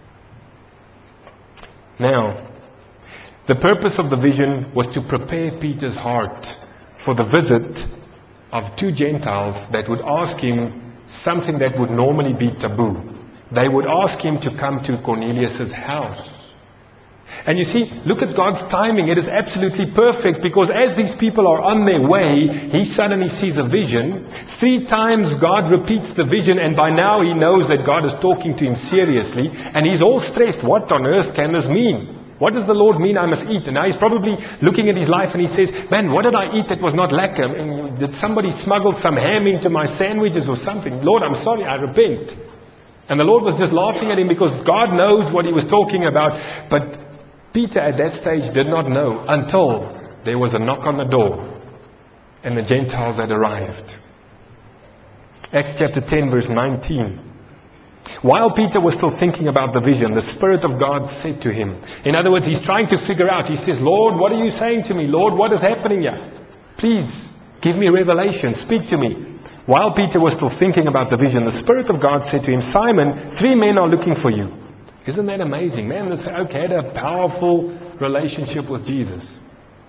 Now, the purpose of the vision was to prepare Peter's heart for the visit of two Gentiles that would ask him something that would normally be taboo. They would ask him to come to Cornelius' house. And you see, look at God's timing. It is absolutely perfect, because as these people are on their way, he suddenly sees a vision. 3 times God repeats the vision, and by now he knows that God is talking to him seriously, and he's all stressed. What on earth can this mean? What does the Lord mean I must eat? And now he's probably looking at his life and he says, man, what did I eat that was not lekker? Did somebody smuggle some ham into my sandwiches or something? Lord, I'm sorry, I repent. And the Lord was just laughing at him because God knows what he was talking about. But Peter at that stage did not know until there was a knock on the door and the Gentiles had arrived. Acts chapter 10 verse 19. While Peter was still thinking about the vision, the Spirit of God said to him. In other words, he's trying to figure out. He says, Lord, what are you saying to me? Lord, what is happening here? Please give me revelation. Speak to me. While Peter was still thinking about the vision, the Spirit of God said to him, Simon, 3 men are looking for you. Isn't that amazing? Man, they say, okay, had a powerful relationship with Jesus.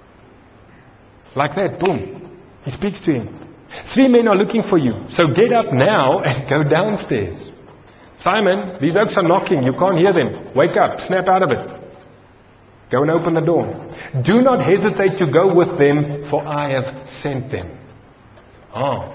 Like that, boom. He speaks to him. 3 men are looking for you. So get up now and go downstairs. Simon, these oaks are knocking. You can't hear them. Wake up. Snap out of it. Go and open the door. Do not hesitate to go with them, for I have sent them. Oh.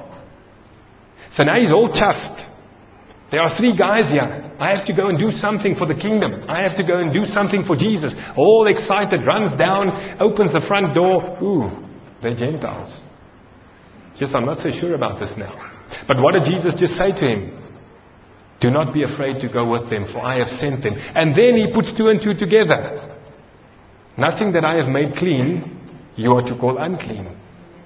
So now he's all chuffed. There are 3 guys here. I have to go and do something for the kingdom. I have to go and do something for Jesus. All excited, runs down, opens the front door. Ooh, they're Gentiles. Yes, I'm not so sure about this now. But what did Jesus just say to him? Do not be afraid to go with them, for I have sent them. And then he puts 2 and 2 together. Nothing that I have made clean, you are to call unclean.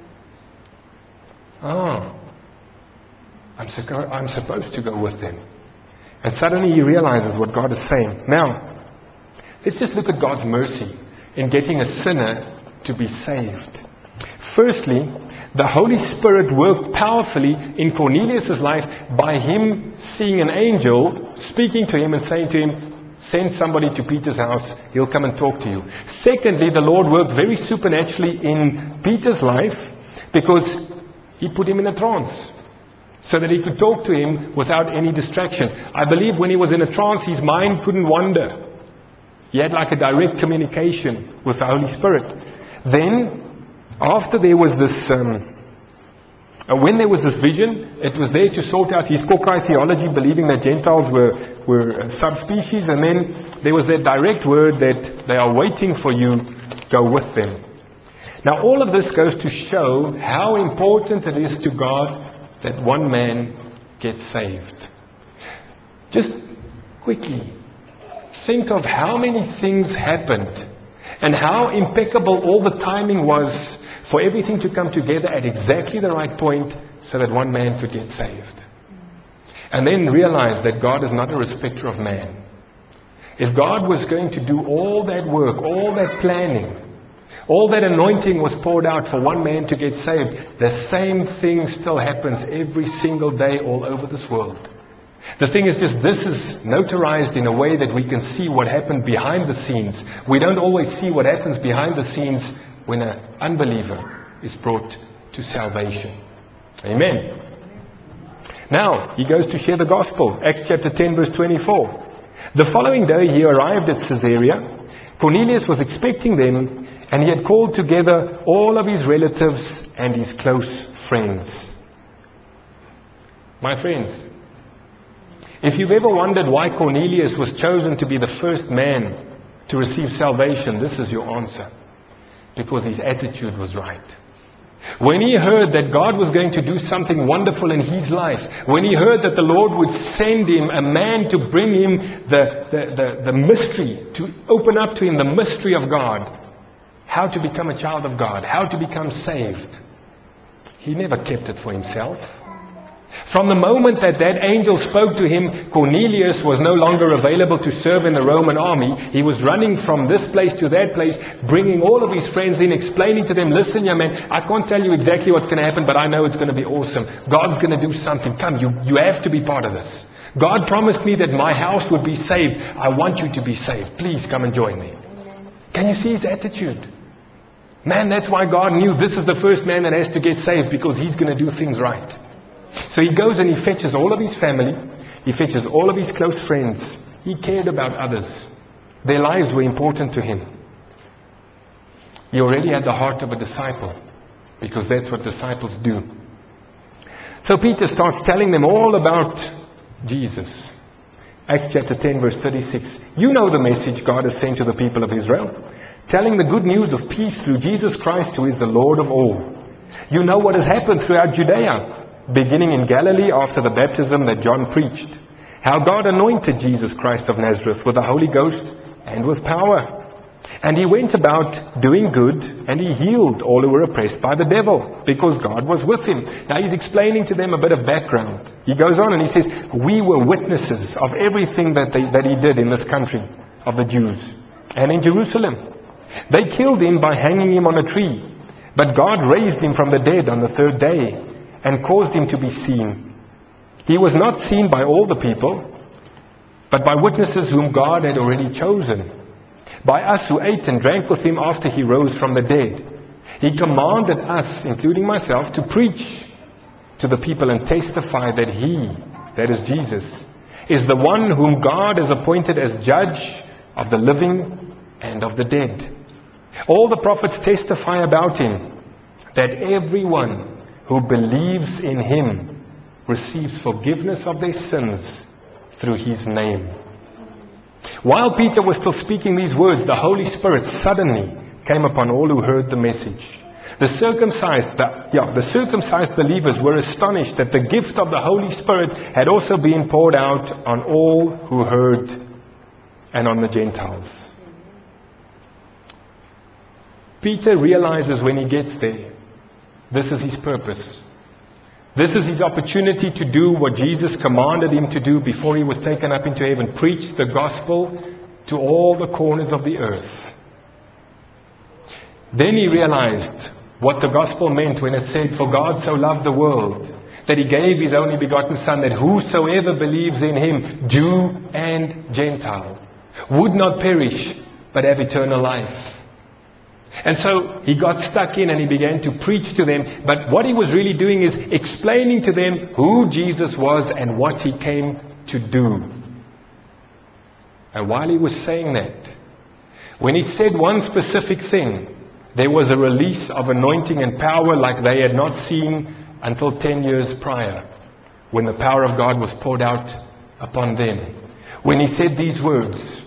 Oh. I'm supposed to go with them. And suddenly he realizes what God is saying. Now, let's just look at God's mercy in getting a sinner to be saved. Firstly, the Holy Spirit worked powerfully in Cornelius' life by him seeing an angel, speaking to him and saying to him, send somebody to Peter's house, he'll come and talk to you. Secondly, the Lord worked very supernaturally in Peter's life because he put him in a trance, so that he could talk to him without any distractions. I believe when he was in a trance, his mind couldn't wander. He had like a direct communication with the Holy Spirit. Then, after there was this, when there was this vision, it was there to sort out his Kokai theology, believing that Gentiles were subspecies. And then there was that direct word that they are waiting for you, go with them. Now all of this goes to show how important it is to God that one man gets saved. Just quickly, think of how many things happened and how impeccable all the timing was for everything to come together at exactly the right point so that one man could get saved. And then realize that God is not a respecter of man. If God was going to do all that work, all that planning, all that anointing was poured out for one man to get saved, the same thing still happens every single day all over this world. The thing is just, this is notarized in a way that we can see what happened behind the scenes. We don't always see what happens behind the scenes when an unbeliever is brought to salvation. Amen. Now, he goes to share the gospel. Acts chapter 10 verse 24. The following day he arrived at Caesarea. Cornelius was expecting them, and he had called together all of his relatives and his close friends. My friends, if you've ever wondered why Cornelius was chosen to be the first man to receive salvation, this is your answer. Because his attitude was right. When he heard that God was going to do something wonderful in his life, when he heard that the Lord would send him a man to bring him the mystery, to open up to him the mystery of God, how to become a child of God, how to become saved, he never kept it for himself. From the moment that that angel spoke to him, Cornelius was no longer available to serve in the Roman army. He was running from this place to that place, bringing all of his friends in, explaining to them, listen, young man, I can't tell you exactly what's going to happen, but I know it's going to be awesome. God's going to do something. Come, you have to be part of this. God promised me that my house would be saved. I want you to be saved. Please come and join me. Can you see his attitude? Man, that's why God knew this is the first man that has to get saved, because he's going to do things right. So he goes and he fetches all of his family. He fetches all of his close friends. He cared about others. Their lives were important to him. He already had the heart of a disciple, because that's what disciples do. So Peter starts telling them all about Jesus. Acts chapter 10 verse 36. You know the message God has sent to the people of Israel, telling the good news of peace through Jesus Christ, who is the Lord of all. You know what has happened throughout Judea, beginning in Galilee after the baptism that John preached, how God anointed Jesus Christ of Nazareth with the Holy Ghost and with power. And he went about doing good, and he healed all who were oppressed by the devil, because God was with him. Now he's explaining to them a bit of background. He goes on and he says, we were witnesses of everything that he did in this country of the Jews and in Jerusalem. They killed him by hanging him on a tree, but God raised him from the dead on the third day and caused him to be seen. He was not seen by all the people, but by witnesses whom God had already chosen, by us who ate and drank with him after he rose from the dead. He commanded us, including myself, to preach to the people and testify that he, that is Jesus, is the one whom God has appointed as judge of the living and of the dead. All the prophets testify about him, that everyone who believes in him receives forgiveness of their sins through his name. While Peter was still speaking these words, the Holy Spirit suddenly came upon all who heard the message. The circumcised believers were astonished that the gift of the Holy Spirit had also been poured out on all who heard, and on the Gentiles. Peter realizes when he gets there, this is his purpose. This is his opportunity to do what Jesus commanded him to do before he was taken up into heaven. Preach the gospel to all the corners of the earth. Then he realized what the gospel meant when it said, for God so loved the world that he gave his only begotten Son, that whosoever believes in him, Jew and Gentile, would not perish but have eternal life. And so he got stuck in and he began to preach to them. But what he was really doing is explaining to them who Jesus was and what he came to do. And while he was saying that, when he said one specific thing, there was a release of anointing and power like they had not seen until 10 years prior, when the power of God was poured out upon them. When he said these words,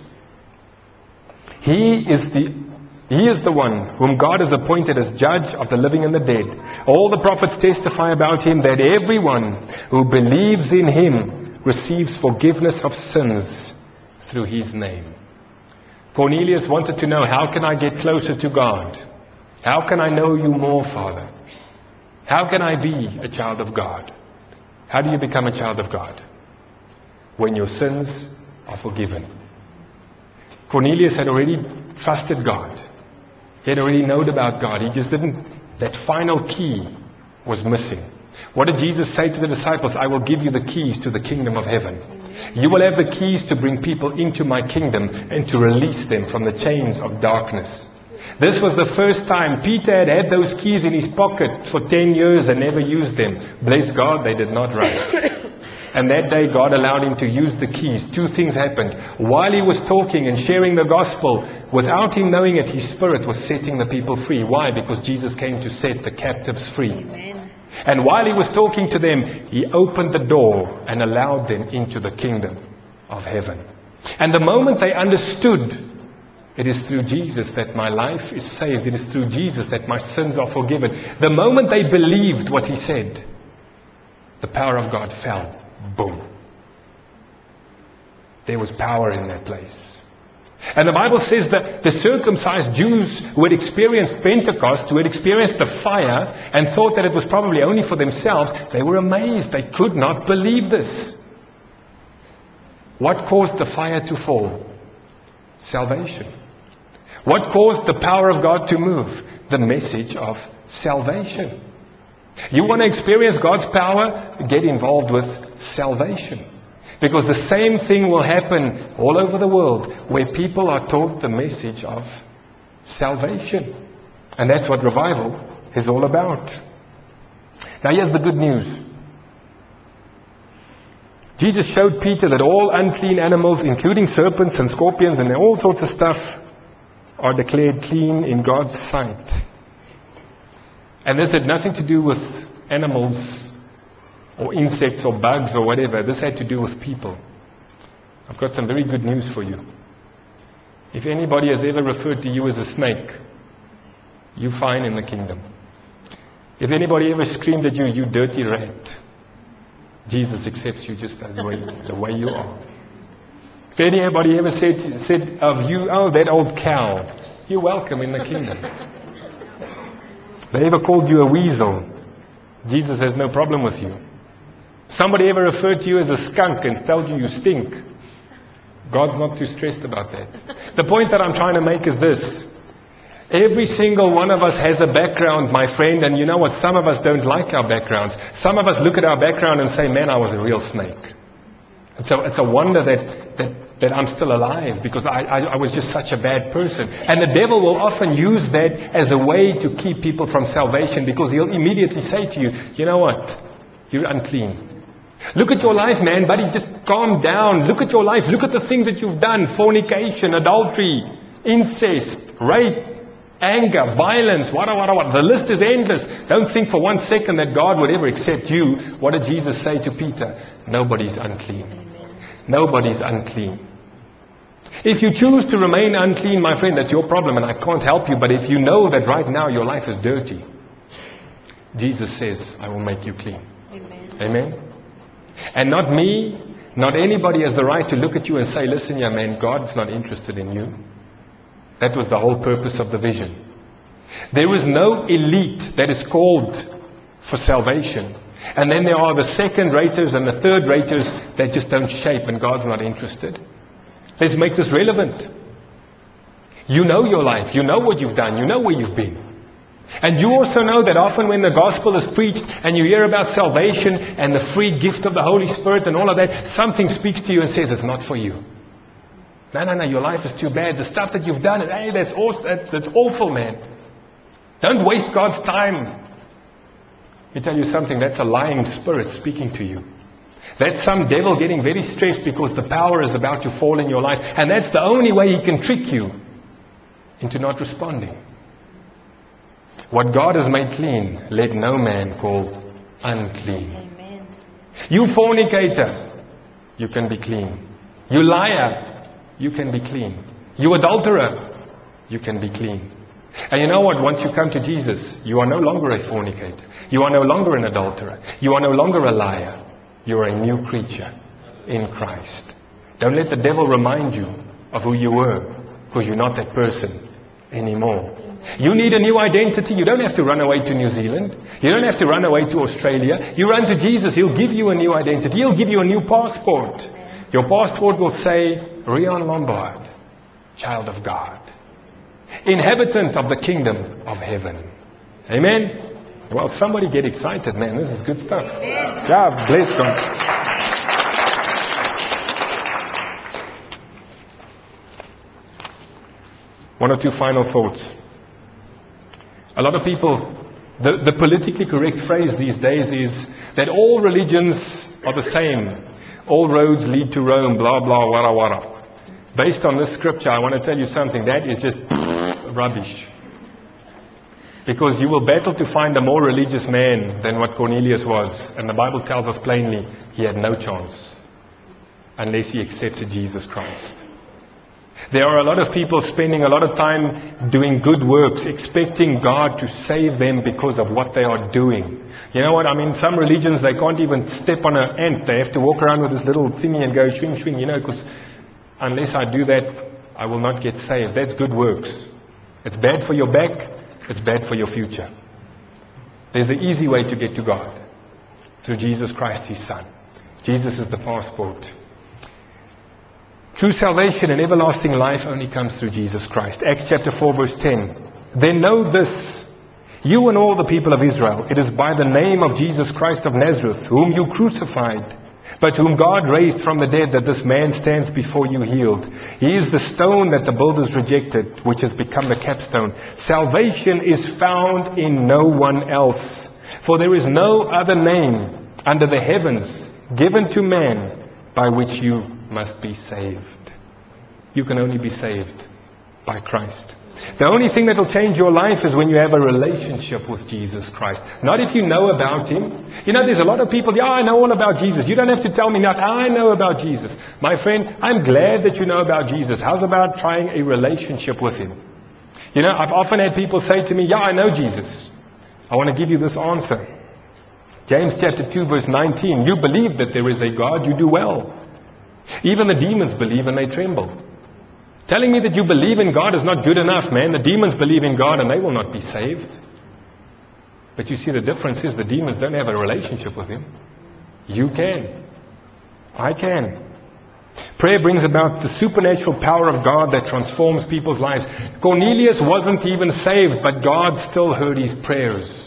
He is the one whom God has appointed as judge of the living and the dead. All the prophets testify about him, that everyone who believes in him receives forgiveness of sins through his name. Cornelius wanted to know, how can I get closer to God? How can I know you more, Father? How can I be a child of God? How do you become a child of God? When your sins are forgiven. Cornelius had already trusted God. He had already known about God. He just didn't, that final key was missing. What did Jesus say to the disciples? I will give you the keys to the kingdom of heaven. You will have the keys to bring people into my kingdom and to release them from the chains of darkness. This was the first time Peter had had those keys in his pocket for 10 years and never used them. Bless God, they did not rust. And that day God allowed him to use the keys. Two things happened. While he was talking and sharing the gospel, without him knowing it, his spirit was setting the people free. Why? Because Jesus came to set the captives free. Amen. And while he was talking to them, he opened the door and allowed them into the kingdom of heaven. And the moment they understood, it is through Jesus that my life is saved. It is through Jesus that my sins are forgiven. The moment they believed what he said, the power of God fell. Boom. There was power in that place. And the Bible says that the circumcised Jews who had experienced Pentecost, who had experienced the fire and thought that it was probably only for themselves, they were amazed. They could not believe this. What caused the fire to fall? Salvation. What caused the power of God to move? The message of salvation. You want to experience God's power? Get involved with salvation. Because the same thing will happen all over the world where people are taught the message of salvation. And that's what revival is all about. Now here's the good news. Jesus showed Peter that all unclean animals, including serpents and scorpions and all sorts of stuff, are declared clean in God's sight. And this had nothing to do with animals or insects or bugs or whatever. This had to do with people. I've got some very good news for you. If anybody has ever referred to you as a snake, you're fine in the kingdom. If anybody ever screamed at you, you dirty rat, Jesus accepts you just as the way you are. If anybody ever said of you, oh, that old cow, you're welcome in the kingdom. They ever called you a weasel, Jesus has no problem with you. Somebody ever referred to you as a skunk and told you stink, God's not too stressed about that. The point that I'm trying to make is this. Every single one of us has a background, my friend, and you know what? Some of us don't like our backgrounds. Some of us look at our background and say, man, I was a real snake. And so it's a wonder that I'm still alive because I was just such a bad person. And the devil will often use that as a way to keep people from salvation because he'll immediately say to you, you know what? You're unclean. Look at your life, man, buddy, just calm down. Look at your life. Look at the things that you've done. Fornication, adultery, incest, rape, anger, violence, what. The list is endless. Don't think for 1 second that God would ever accept you. What did Jesus say to Peter? Nobody's unclean. Nobody's unclean. If you choose to remain unclean, my friend, that's your problem and I can't help you. But if you know that right now your life is dirty, Jesus says, I will make you clean. Amen. Amen? And not me, not anybody has the right to look at you and say, listen, yeah, man, God's not interested in you. That was the whole purpose of the vision. There is no elite that is called for salvation. And then there are the second raters and the third raters that just don't shape and God's not interested. Let's make this relevant. You know your life. You know what you've done. You know where you've been. And you also know that often when the gospel is preached and you hear about salvation and the free gift of the Holy Spirit and all of that, something speaks to you and says it's not for you. No, your life is too bad. The stuff that you've done, hey, that's awful, man. Don't waste God's time. Let me tell you something, that's a lying spirit speaking to you. That's some devil getting very stressed because the power is about to fall in your life. And that's the only way he can trick you into not responding. What God has made clean, let no man call unclean. Amen. You fornicator, you can be clean. You liar, you can be clean. You adulterer, you can be clean. And you know what? Once you come to Jesus, you are no longer a fornicator. You are no longer an adulterer. You are no longer a liar. You are a new creature in Christ. Don't let the devil remind you of who you were, because you're not that person anymore. You need a new identity. You don't have to run away to New Zealand. You don't have to run away to Australia. You run to Jesus. He'll give you a new identity. He'll give you a new passport. Your passport will say, Rian Lombard, child of God, inhabitant of the kingdom of heaven. Amen? Well, somebody get excited, man. This is good stuff. God bless God. One or two final thoughts. A lot of people, the politically correct phrase these days is that all religions are the same. All roads lead to Rome, blah, blah, wara, wara. Based on this scripture, I want to tell you something. That is just rubbish. Because you will battle to find a more religious man than what Cornelius was. And the Bible tells us plainly, he had no chance unless he accepted Jesus Christ. There are a lot of people spending a lot of time doing good works, expecting God to save them because of what they are doing. You know what? I mean, some religions, they can't even step on an ant. They have to walk around with this little thingy and go swing, swing, because unless I do that, I will not get saved. That's good works. It's bad for your back. It's bad for your future. There's an easy way to get to God. Through Jesus Christ, His Son. Jesus is the passport. True salvation and everlasting life only comes through Jesus Christ. Acts chapter 4 verse 10. Then know this, you and all the people of Israel, it is by the name of Jesus Christ of Nazareth, whom you crucified, but whom God raised from the dead, that this man stands before you healed. He is the stone that the builders rejected, which has become the capstone. Salvation is found in no one else. For there is no other name under the heavens given to man by which you must be saved. You can only be saved by Christ. The only thing that will change your life is when you have a relationship with Jesus Christ. Not if you know about Him. There's a lot of people, I know all about Jesus. You don't have to tell me nothing. I know about Jesus. My friend, I'm glad that you know about Jesus. How's about trying a relationship with Him? I've often had people say to me, I know Jesus. I want to give you this answer. James chapter 2 verse 19. You believe that there is a God, you do well. Even the demons believe and they tremble. Telling me that you believe in God is not good enough, man. The demons believe in God and they will not be saved. But you see, the difference is the demons don't have a relationship with Him. You can. I can. Prayer brings about the supernatural power of God that transforms people's lives. Cornelius wasn't even saved, but God still heard his prayers.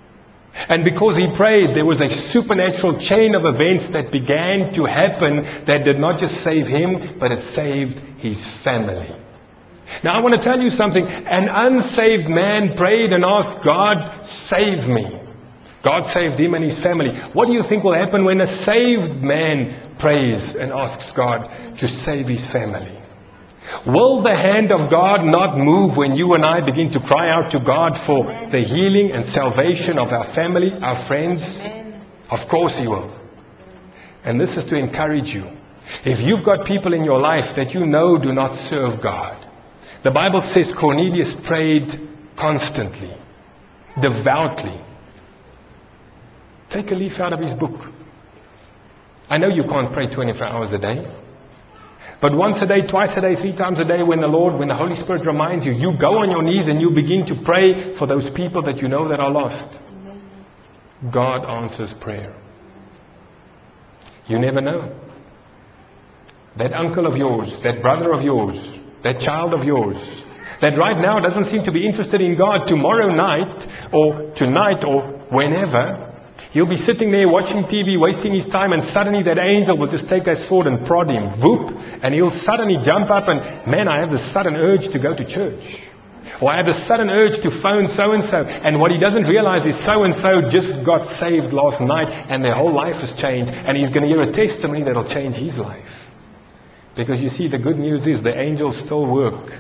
And because he prayed, there was a supernatural chain of events that began to happen that did not just save him, but it saved his family. Now I want to tell you something. An unsaved man prayed and asked God, save me. God saved him and his family. What do you think will happen when a saved man prays and asks God to save his family? Will the hand of God not move when you and I begin to cry out to God for the healing and salvation of our family, our friends? Of course He will. And this is to encourage you. If you've got people in your life that you know do not serve God, the Bible says Cornelius prayed constantly, devoutly. Take a leaf out of his book. I know you can't pray 24 hours a day. But once a day, twice a day, 3 times a day, when the Holy Spirit reminds you, you go on your knees and you begin to pray for those people that you know that are lost. God answers prayer. You never know. That uncle of yours, that brother of yours, that child of yours, that right now doesn't seem to be interested in God, tomorrow night or tonight or whenever, he'll be sitting there watching TV, wasting his time, and suddenly that angel will just take that sword and prod him. Whoop! And he'll suddenly jump up and, man, I have this sudden urge to go to church. Or I have this sudden urge to phone so-and-so. And what he doesn't realize is so-and-so just got saved last night and their whole life has changed. And he's going to hear a testimony that'll change his life. Because you see, the good news is the angels still work.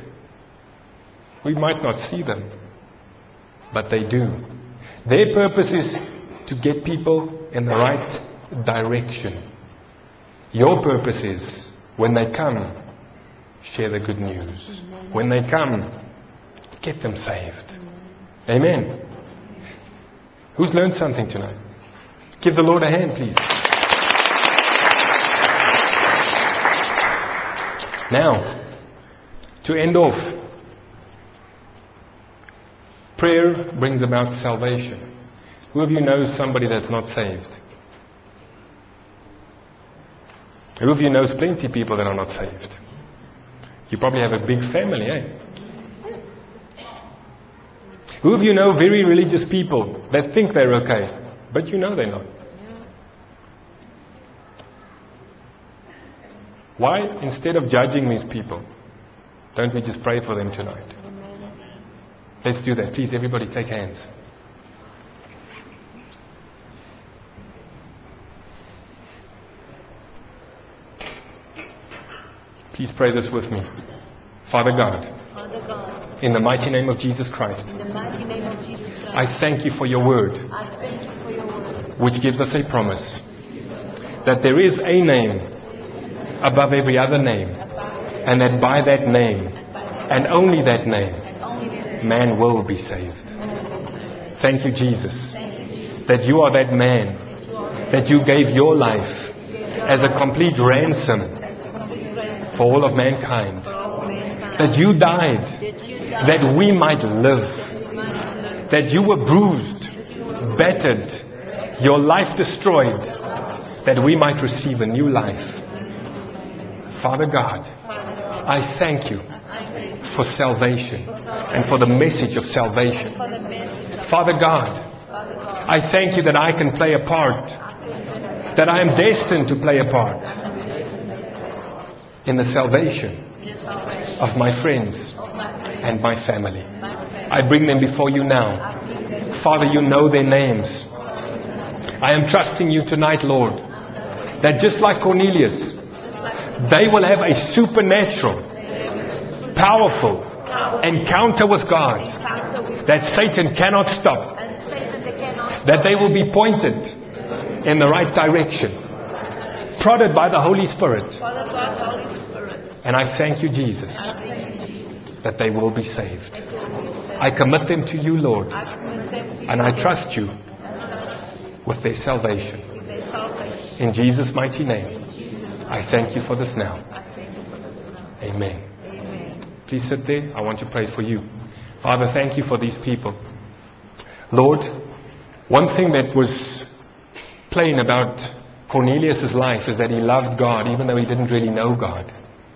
We might not see them, but they do. Their purpose is to get people in the right direction. Your purpose is, when they come, share the good news. When they come, get them saved. Amen. Who's learned something tonight? Give the Lord a hand, please. Now, to end off, Prayer brings about salvation. Who of you knows somebody that's not saved? Who of you knows plenty of people that are not saved? You probably have a big family, eh? Who of you know very religious people that think they're okay, but you know they're not? Why, instead of judging these people, don't we just pray for them tonight? Let's do that. Please, everybody take hands. Please pray this with me. Father God, Father God, in the mighty name of Jesus Christ, in the mighty name of Jesus Christ, I thank you for your word, I thank you for your word, which gives us a promise that there is a name above every other name, and that by that name, and only that name, and only that man will be saved. Thank you, Jesus, that you are that man, that you gave your life as a complete ransom for all of mankind, that you died that we might live, that you were bruised, battered, your life destroyed, that we might receive a new life. Father God, I thank you for salvation and for the message of salvation. Father God, I thank you that I can play a part, that I am destined to play a part in the salvation of my friends and my family. I bring them before you now. Father, you know their names. I am trusting you tonight, Lord, that just like Cornelius, they will have a supernatural, powerful encounter with God that Satan cannot stop, that they will be pointed in the right direction, prodded by the Holy Spirit. And I thank you, Jesus, that they will be saved. I commit them to you, Lord, and I trust you with their salvation. In Jesus' mighty name, I thank you for this now. Amen. Please sit there. I want to pray for you. Father, thank you for these people. Lord, one thing that was plain about Cornelius' life is that he loved God, even though he didn't really know God.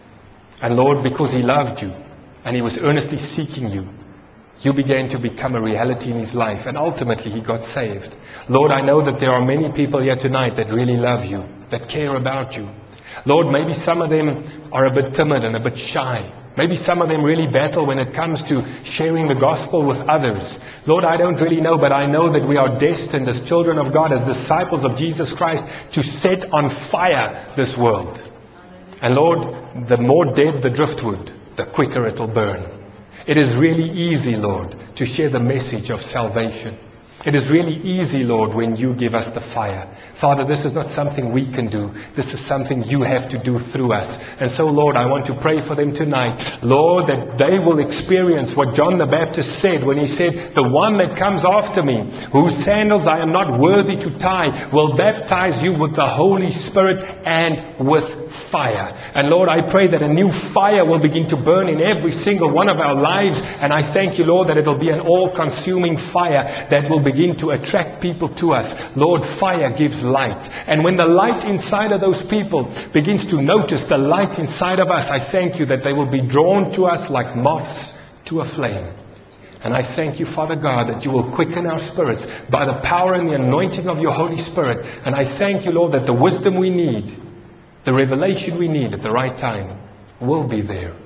And Lord, because he loved you and he was earnestly seeking you, you began to become a reality in his life, and ultimately he got saved. Lord, I know that there are many people here tonight that really love you, that care about you. Lord, maybe some of them are a bit timid and a bit shy. Maybe some of them really battle when it comes to sharing the gospel with others. Lord, I don't really know, but I know that we are destined as children of God, as disciples of Jesus Christ, to set on fire this world. And Lord, the more dead the driftwood, the quicker it will burn. It is really easy, Lord, to share the message of salvation. It is really easy, Lord, when you give us the fire. Father, this is not something we can do. This is something you have to do through us. And so, Lord, I want to pray for them tonight. Lord, that they will experience what John the Baptist said when he said, the one that comes after me, whose sandals I am not worthy to tie, will baptize you with the Holy Spirit and with fire. And Lord, I pray that a new fire will begin to burn in every single one of our lives. And I thank you, Lord, that it will be an all-consuming fire that will begin to attract people to us. Lord, fire gives light. And when the light inside of those people begins to notice the light inside of us, I thank you that they will be drawn to us like moths to a flame. And I thank you, Father God, that you will quicken our spirits by the power and the anointing of your Holy Spirit. And I thank you, Lord, that the wisdom we need, the revelation we need at the right time will be there.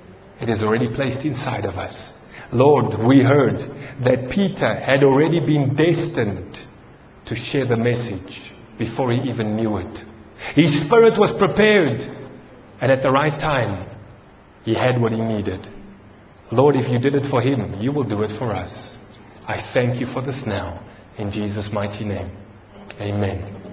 It is already placed inside of us. Lord, we heard that Peter had already been destined to share the message before he even knew it. His spirit was prepared, and at the right time, he had what he needed. Lord, if you did it for him, you will do it for us. I thank you for this now, in Jesus' mighty name. Amen.